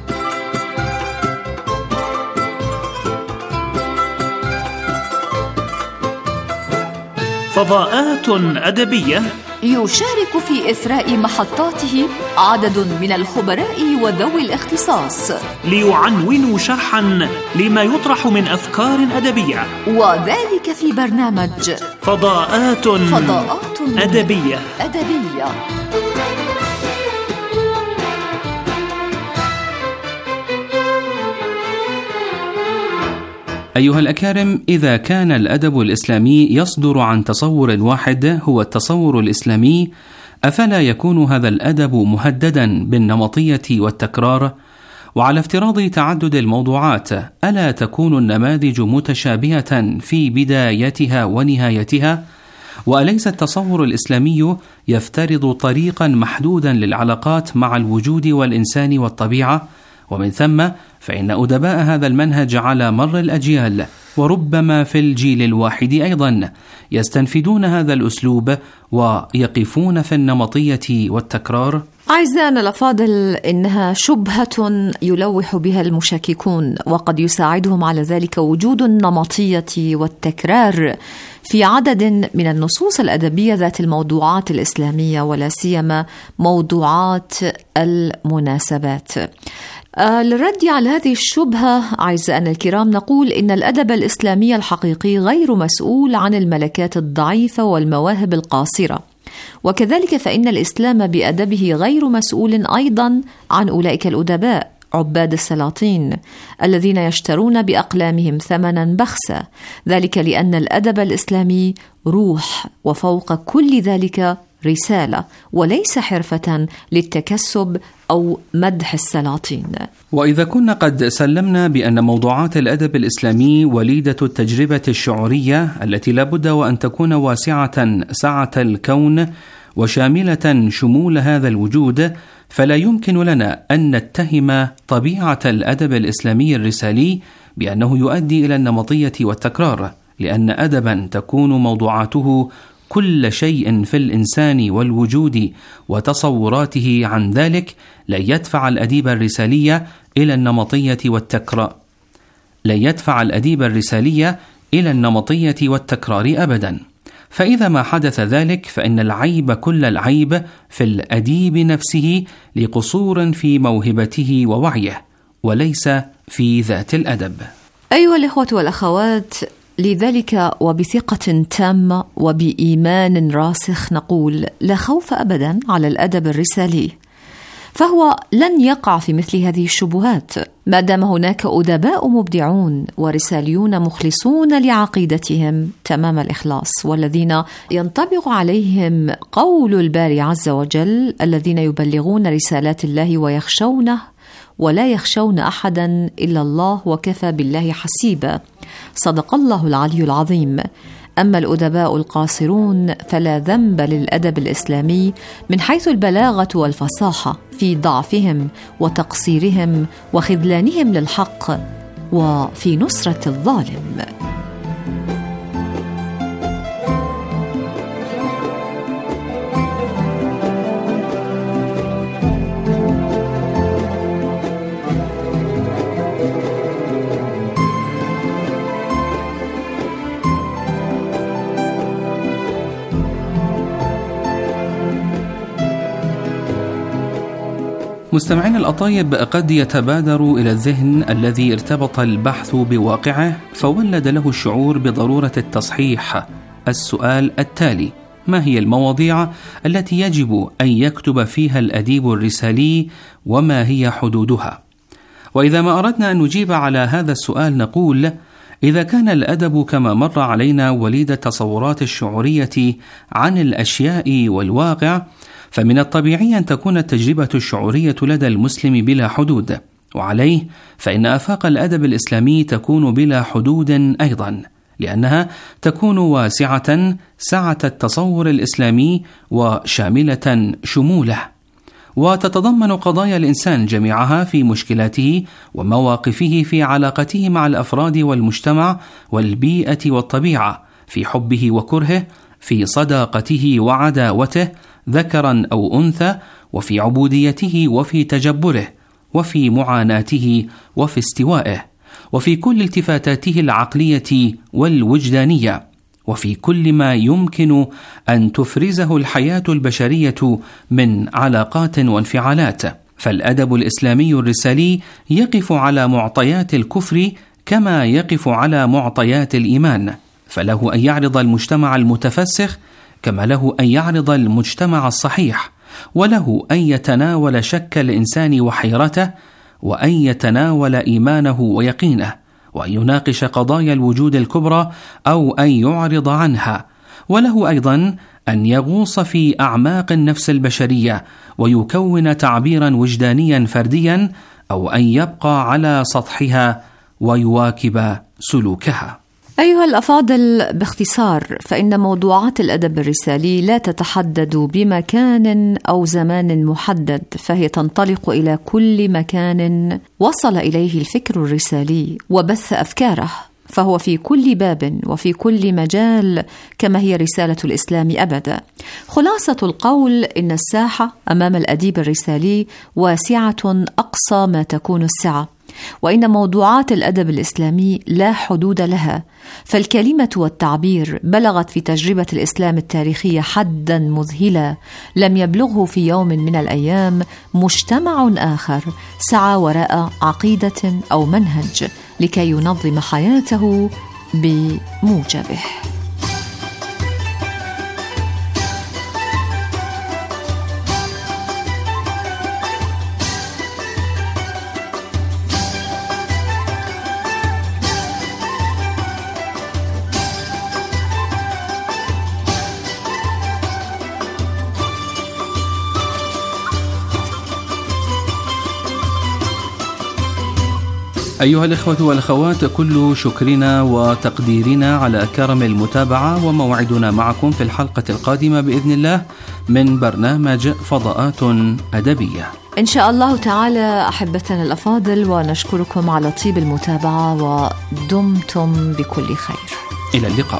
فضاءات أدبية يشارك في إثراء محطاته عدد من الخبراء وذوي الاختصاص ليعنونوا شرحا لما يطرح من أفكار أدبية، وذلك في برنامج فضاءات فضاءات أدبية أدبية أيها الأكارم، إذا كان الأدب الإسلامي يصدر عن تصور واحد هو التصور الإسلامي، أفلا يكون هذا الأدب مهددا بالنمطية والتكرار؟ وعلى افتراض تعدد الموضوعات، ألا تكون النماذج متشابهة في بدايتها ونهايتها؟ وأليس التصور الإسلامي يفترض طريقا محدودا للعلاقات مع الوجود والإنسان والطبيعة؟ ومن ثم فإن أدباء هذا المنهج على مر الأجيال وربما في الجيل الواحد أيضا يستنفدون هذا الأسلوب ويقفون في النمطية والتكرار. أعزائنا الأفاضل، إنها شبهة يلوح بها المشككون، وقد يساعدهم على ذلك وجود النمطية والتكرار في عدد من النصوص الأدبية ذات الموضوعات الإسلامية، ولا سيما موضوعات المناسبات. آه للرد على هذه الشبهة أعزائنا الكرام، نقول إن الأدب الإسلامي الحقيقي غير مسؤول عن الملكات الضعيفة والمواهب القاصرة، وكذلك فإن الإسلام بأدبه غير مسؤول أيضا عن أولئك الأدباء عباد السلاطين الذين يشترون بأقلامهم ثمنا بخسا، ذلك لأن الأدب الإسلامي روح، وفوق كل ذلك رسالة، وليس حرفة للتكسب أو مدح السلاطين. وإذا كنا قد سلمنا بأن موضوعات الأدب الإسلامي وليدة التجربة الشعورية التي لابد وأن تكون واسعة سعة الكون وشاملة شمول هذا الوجود، فلا يمكن لنا أن نتهم طبيعة الأدب الإسلامي الرسالي بأنه يؤدي إلى النمطية والتكرار، لأن أدبا تكون موضوعاته كل شيء في الإنسان والوجود وتصوراته عن ذلك لا يدفع الأديب الرسالية إلى النمطية والتكرار لا يدفع الأديب الرسالية إلى النمطية والتكرار أبدا. فإذا ما حدث ذلك فإن العيب كل العيب في الأديب نفسه لقصور في موهبته ووعيه، وليس في ذات الأدب. أيها الإخوة والأخوات، لذلك وبثقة تامة وبإيمان راسخ نقول لا خوف أبدا على الأدب الرسالي، فهو لن يقع في مثل هذه الشبهات ما دام هناك أدباء مبدعون ورساليون مخلصون لعقيدتهم تمام الإخلاص، والذين ينطبق عليهم قول الباري عز وجل: الذين يبلغون رسالات الله ويخشونه ولا يخشون أحدا إلا الله وكفى بالله حسيبا. صدق الله العلي العظيم. أما الأدباء القاصرون فلا ذنب للأدب الإسلامي من حيث البلاغة والفصاحة في ضعفهم وتقصيرهم وخذلانهم للحق وفي نصرة الظالم. مستمعين الأطيب، قد يتبادر إلى الذهن الذي ارتبط البحث بواقعه فولد له الشعور بضرورة التصحيح السؤال التالي: ما هي المواضيع التي يجب أن يكتب فيها الأديب الرسالي وما هي حدودها؟ وإذا ما أردنا أن نجيب على هذا السؤال نقول: إذا كان الأدب كما مر علينا وليد التصورات الشعورية عن الأشياء والواقع، فمن الطبيعي أن تكون التجربة الشعورية لدى المسلم بلا حدود، وعليه فإن آفاق الأدب الإسلامي تكون بلا حدود أيضا، لأنها تكون واسعة سعة التصور الإسلامي وشاملة شموله، وتتضمن قضايا الإنسان جميعها في مشكلاته ومواقفه في علاقته مع الأفراد والمجتمع والبيئة والطبيعة، في حبه وكرهه، في صداقته وعداوته ذكرا أو أنثى، وفي عبوديته وفي تجبره، وفي معاناته وفي استوائه، وفي كل التفاتاته العقلية والوجدانية، وفي كل ما يمكن أن تفرزه الحياة البشرية من علاقات وانفعالات. فالأدب الإسلامي الرسالي يقف على معطيات الكفر كما يقف على معطيات الإيمان، فله أن يعرض المجتمع المتفسخ كما له أن يعرض المجتمع الصحيح، وله أن يتناول شك الإنسان وحيرته، وأن يتناول إيمانه ويقينه، وأن يناقش قضايا الوجود الكبرى أو أن يعرض عنها، وله أيضا أن يغوص في أعماق النفس البشرية ويكون تعبيرا وجدانيا فرديا، أو أن يبقى على سطحها ويواكب سلوكها. أيها الأفاضل، باختصار فإن موضوعات الأدب الرسالي لا تتحدد بمكان أو زمان محدد، فهي تنطلق إلى كل مكان وصل إليه الفكر الرسالي وبث أفكاره، فهو في كل باب وفي كل مجال، كما هي رسالة الإسلام أبدا. خلاصة القول إن الساحة أمام الأديب الرسالي واسعة أقصى ما تكون السعة، وإن موضوعات الأدب الإسلامي لا حدود لها، فالكلمة والتعبير بلغت في تجربة الإسلام التاريخية حدا مذهلا لم يبلغه في يوم من الأيام مجتمع آخر سعى وراء عقيدة أو منهج لكي ينظم حياته بموجبه. أيها الإخوة والأخوات، كل شكرنا وتقديرنا على كرم المتابعة، وموعدنا معكم في الحلقة القادمة بإذن الله من برنامج فضاءات أدبية إن شاء الله تعالى. أحبتنا الأفاضل، ونشكركم على طيب المتابعة، ودمتم بكل خير. إلى اللقاء.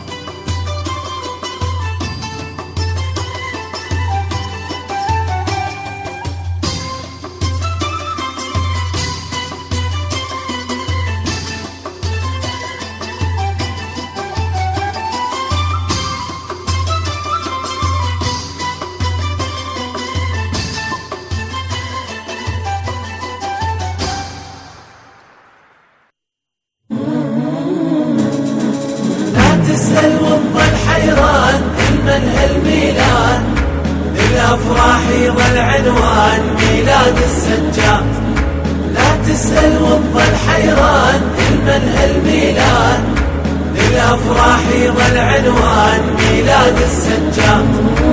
تسأل وتظل حيران من هالميلاد، للأفراح يظل عنوان ميلاد السجاد. لا تسأل وتظل حيران من هالميلاد، للأفراح يظل عنوان ميلاد السجاد.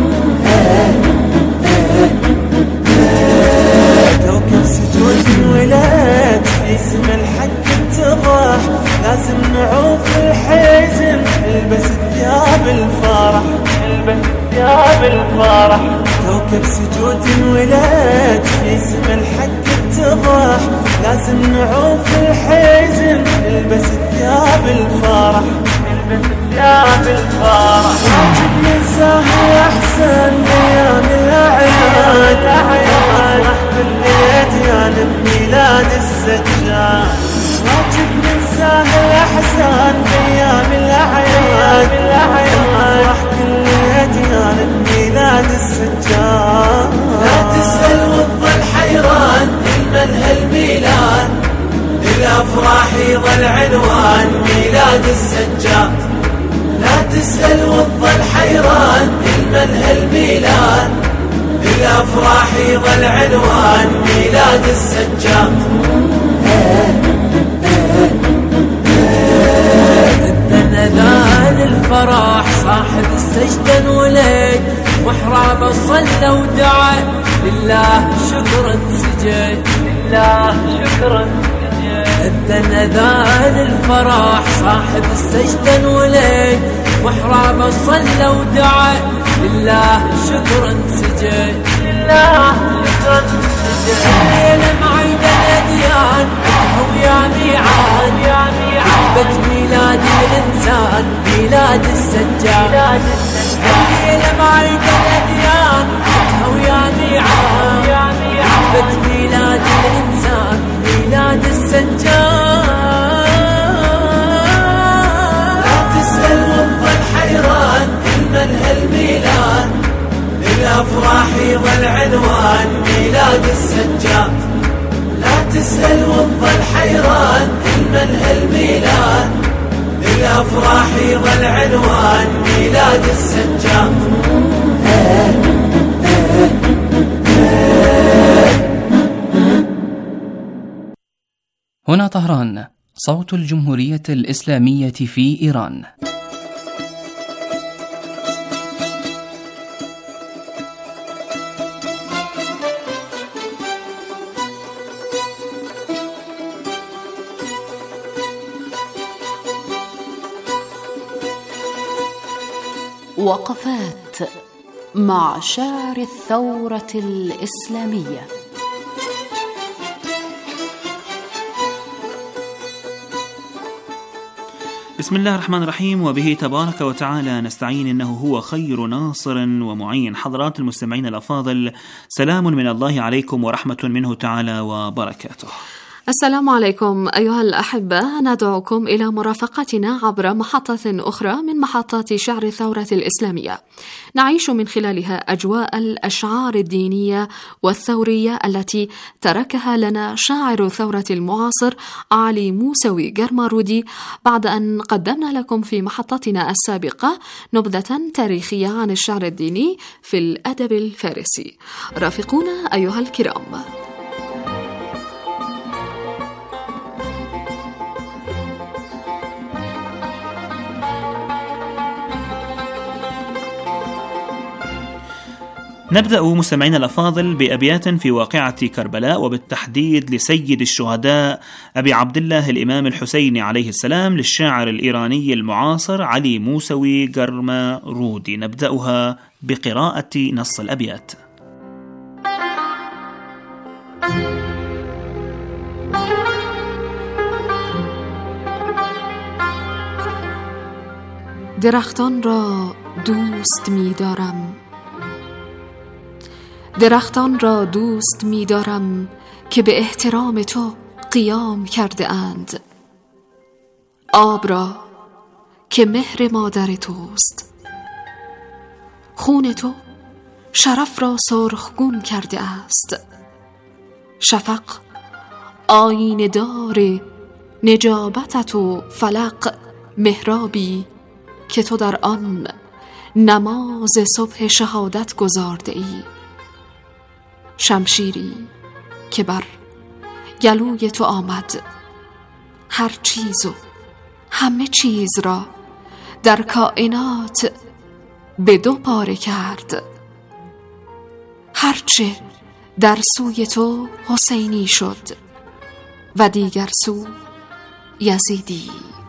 كوكب سجود الولاد في سما الحق اتضح، لازم نعوف الحزن البس ثياب الفرح، البس ثياب الفرح. كوكب سجود الولاد في سما الحق اتضح، لازم نعوف الحزن البس ثياب الفرح، البس ثياب الفرح. واجب ننساه احسن ايام الاعياد، افرح بالليالي بميلاد السجاد. واجب ننساه الاحزان بايام الاعياد، افرح بالليالي بميلاد السجاد. لا تسأل وتظل حيران من هالميلاد، للأفراح يظل عنوان ميلاد السجاد. لا تسأل وتظل حيران من هالميلاد، للأفراح يظل عنوان ميلاد السجاد. أذان الفرح صاحب السجدة انولد، محرابه صلى ودعا لله شكرا سجد، لله شكرا سجد. أذان الفرح صاحب السجدة انولد، محرابه صلى ودعا لله شكرا سجد، لله شكرا سجد. الليلة معيد الأديان ويا ميعاد، يا ميعاد ميلاد الإنسان ميلاد السجاد. الليلة معيد الأديان ويا ميعاد، يا ميعاد ميلاد الإنسان ميلاد السجاد. لا تسأل وتظل حيران من هالميلاد، للأفراح يظل عنوان ميلاد السجاد. لا تسأل وتظل حيران من هالميلاد، للأفراح يظل عنوان ميلاد السجاد. هنا طهران، صوت الجمهورية الإسلامية في إيران. وقفات مع شاعر الثورة الإسلامية. بسم الله الرحمن الرحيم، وبه تبارك وتعالى نستعين، إنه هو خير ناصر ومعين. حضرات المستمعين الأفاضل، سلام من الله عليكم ورحمة منه تعالى وبركاته. السلام عليكم أيها الأحبة، ندعوكم إلى مرافقتنا عبر محطة أخرى من محطات شعر الثورة الإسلامية، نعيش من خلالها أجواء الأشعار الدينية والثورية التي تركها لنا شاعر الثورة المعاصر علي موسوي قرمارودي، بعد أن قدمنا لكم في محطتنا السابقة نبذة تاريخية عن الشعر الديني في الأدب الفارسي. رافقونا أيها الكرام. نبدأ مستمعين الأفاضل بأبيات في واقعة كربلاء، وبالتحديد لسيد الشهداء أبي عبد الله الإمام الحسين عليه السلام، للشاعر الإيراني المعاصر علي موسوي قرمارودي. نبدأها بقراءة نص الأبيات. درختان را دوست می دارم، درختان را دوست می دارم که به احترام تو قیام کرده اند، آب را که مهر مادر توست، خون تو شرف را سرخگون کرده است، شفق آینه دار نجابتت و فلق محرابی که تو در آن نماز صبح شهادت گزارده ای، شمشیری که بر گلوی تو آمد، هر چیز و همه چیز را در کائنات به دو پاره کرد، هرچه در سوی تو حسینی شد و دیگر سو یزیدی.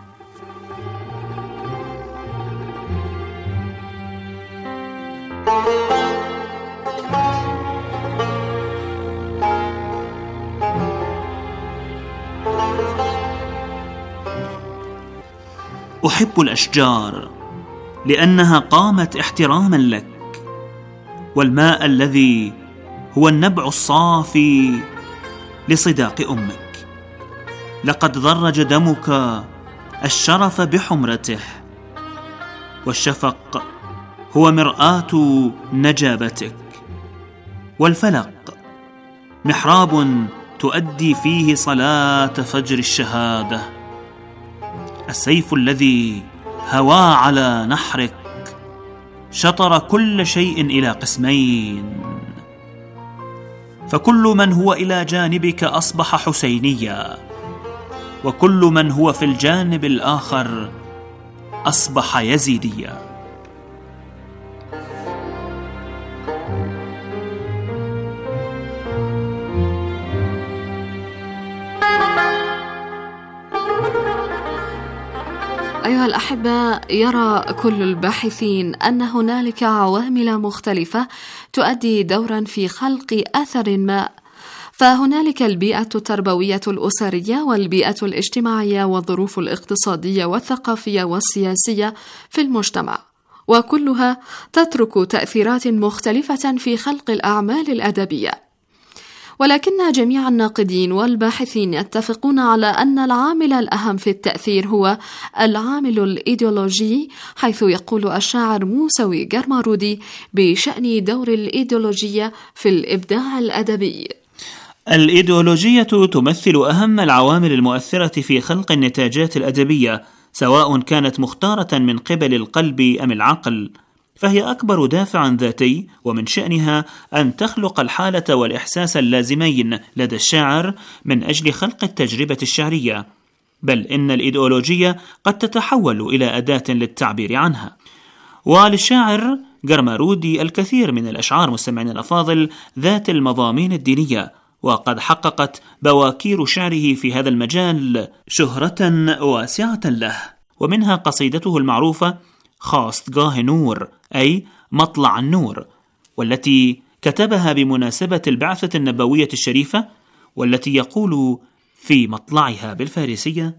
أحب الأشجار لأنها قامت احتراما لك، والماء الذي هو النبع الصافي لصداق أمك، لقد ضرج دمك الشرف بحمرته، والشفق هو مرآة نجابتك، والفلق محراب تؤدي فيه صلاة فجر الشهادة، السيف الذي هوى على نحرك شطر كل شيء إلى قسمين، فكل من هو إلى جانبك أصبح حسينيا، وكل من هو في الجانب الآخر أصبح يزيديا. أيها الأحبة، يرى كل الباحثين أن هنالك عوامل مختلفة تؤدي دورا في خلق أثر ما، فهنالك البيئة التربوية الأسرية والبيئة الاجتماعية والظروف الاقتصادية والثقافية والسياسية في المجتمع، وكلها تترك تأثيرات مختلفة في خلق الأعمال الأدبية. ولكن جميع الناقدين والباحثين يتفقون على أن العامل الأهم في التأثير هو العامل الإيديولوجي، حيث يقول الشاعر موسوي قرمارودي بشأن دور الإيديولوجية في الإبداع الأدبي. الإيديولوجية تمثل أهم العوامل المؤثرة في خلق النتاجات الأدبية، سواء كانت مختارة من قبل القلب أم العقل، فهي أكبر دافع ذاتي، ومن شأنها أن تخلق الحالة والإحساس اللازمين لدى الشاعر من أجل خلق التجربة الشعرية، بل إن الإيديولوجية قد تتحول إلى أداة للتعبير عنها. وللشاعر جرمارودي الكثير من الأشعار مستمعين الأفاضل ذات المضامين الدينية، وقد حققت بواكير شعره في هذا المجال شهرة واسعة له، ومنها قصيدته المعروفة خاستگاه نور، أي مطلع النور، والتي كتبها بمناسبة البعثة النبوية الشريفة، والتي يقول في مطلعها بالفارسية: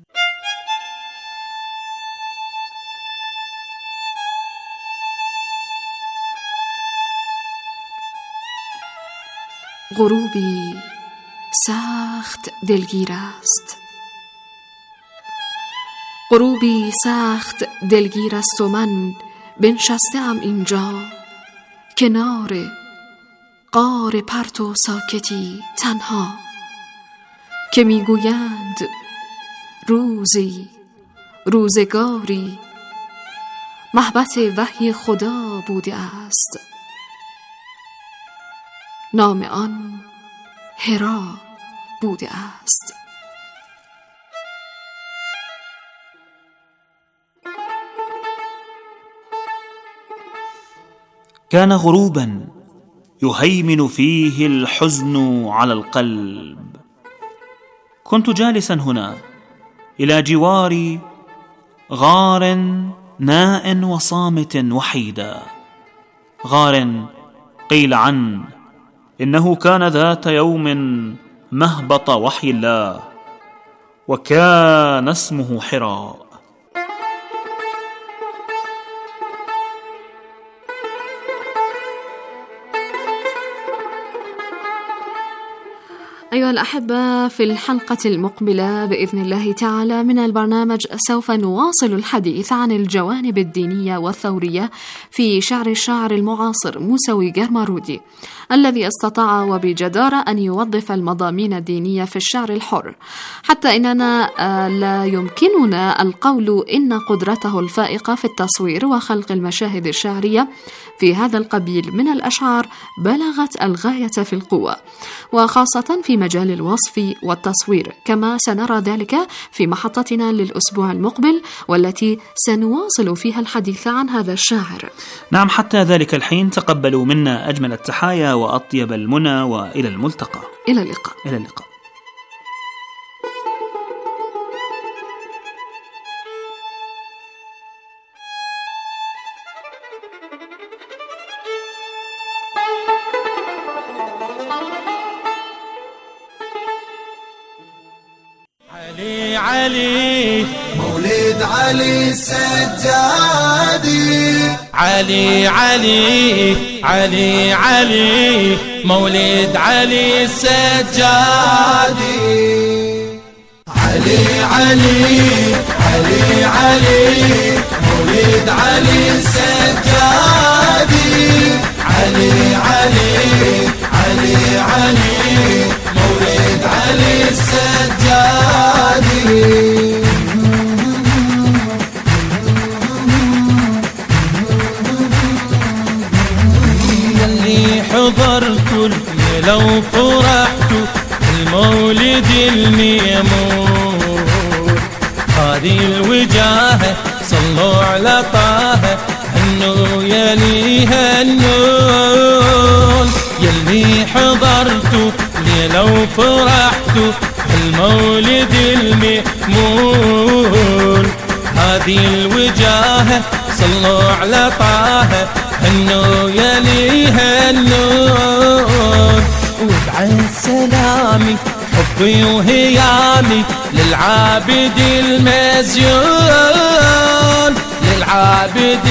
غروبی سخت دلگیر است، غروبی سخت دلگیر است و من بنشسته‌ام اینجا کنار غار پرت و ساکتی تنها، که میگویند روزی روزگاری محبت وحی خدا بوده است، نام آن هرا بوده است. كان غروبا يهيمن فيه الحزن على القلب، كنت جالسا هنا إلى جوار غار ناء وصامت وحيدا، غار قيل عنه إنه كان ذات يوم مهبط وحي الله، وكان اسمه حراء. أيها الأحبة، في الحلقة المقبلة بإذن الله تعالى من البرنامج سوف نواصل الحديث عن الجوانب الدينية والثورية في شعر الشاعر المعاصر موسوي جرمارودي، الذي استطاع وبجدارة أن يوظف المضامين الدينية في الشعر الحر، حتى إننا لا يمكننا القول إن قدرته الفائقة في التصوير وخلق المشاهد الشعرية في هذا القبيل من الأشعار بلغت الغاية في القوة، وخاصة في مجال الوصف والتصوير، كما سنرى ذلك في محطتنا للأسبوع المقبل، والتي سنواصل فيها الحديث عن هذا الشاعر. نعم، حتى ذلك الحين تقبلوا منا أجمل التحايا وأطيب المنى، وإلى الملتقى. إلى اللقاء. إلى اللقاء. علي علي مولد علي السجادي، علي علي علي علي مولد علي السجادي، علي علي علي علي مولد علي السجادي، علي علي علي علي مولد علي السجادي. حضرت لو فرحت المولد الميمون، هذه الوجاهة صلوا على طه هنوا يليها النون، يلي حضرت لو فرحت المولد الميمون، هذه الوجاهة صلوا على طه هنوا يليها النون، وبعد سلامي حبي وهيامي للعابد المزيون، للعابد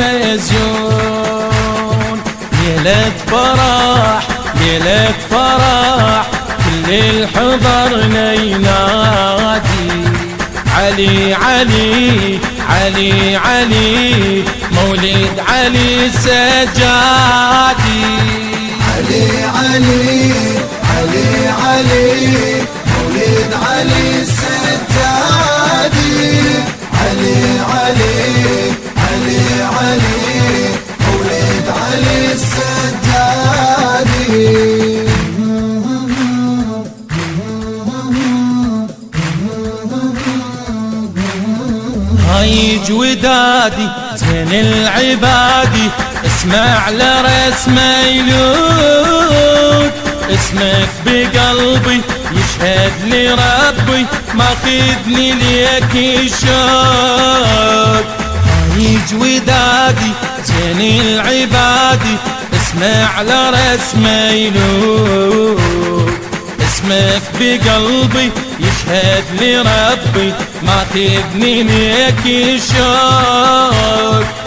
المزيون، ليلة فرح ليلة فرح كل الحضر ينادي، علي علي علي علي مولد علي السجادي، علي علي علي علي مولد علي السجادي، علي علي علي علي ودادي زين العبادي اسمع لرسم ميلود اسمك بقلبي يشهد لي ربي ماخذني ليك الشوق هايج ودادي زين العبادي اسمع لرسم ميلود اسمك بقلبي يشهد لي ربي ماخذني ليك الشوق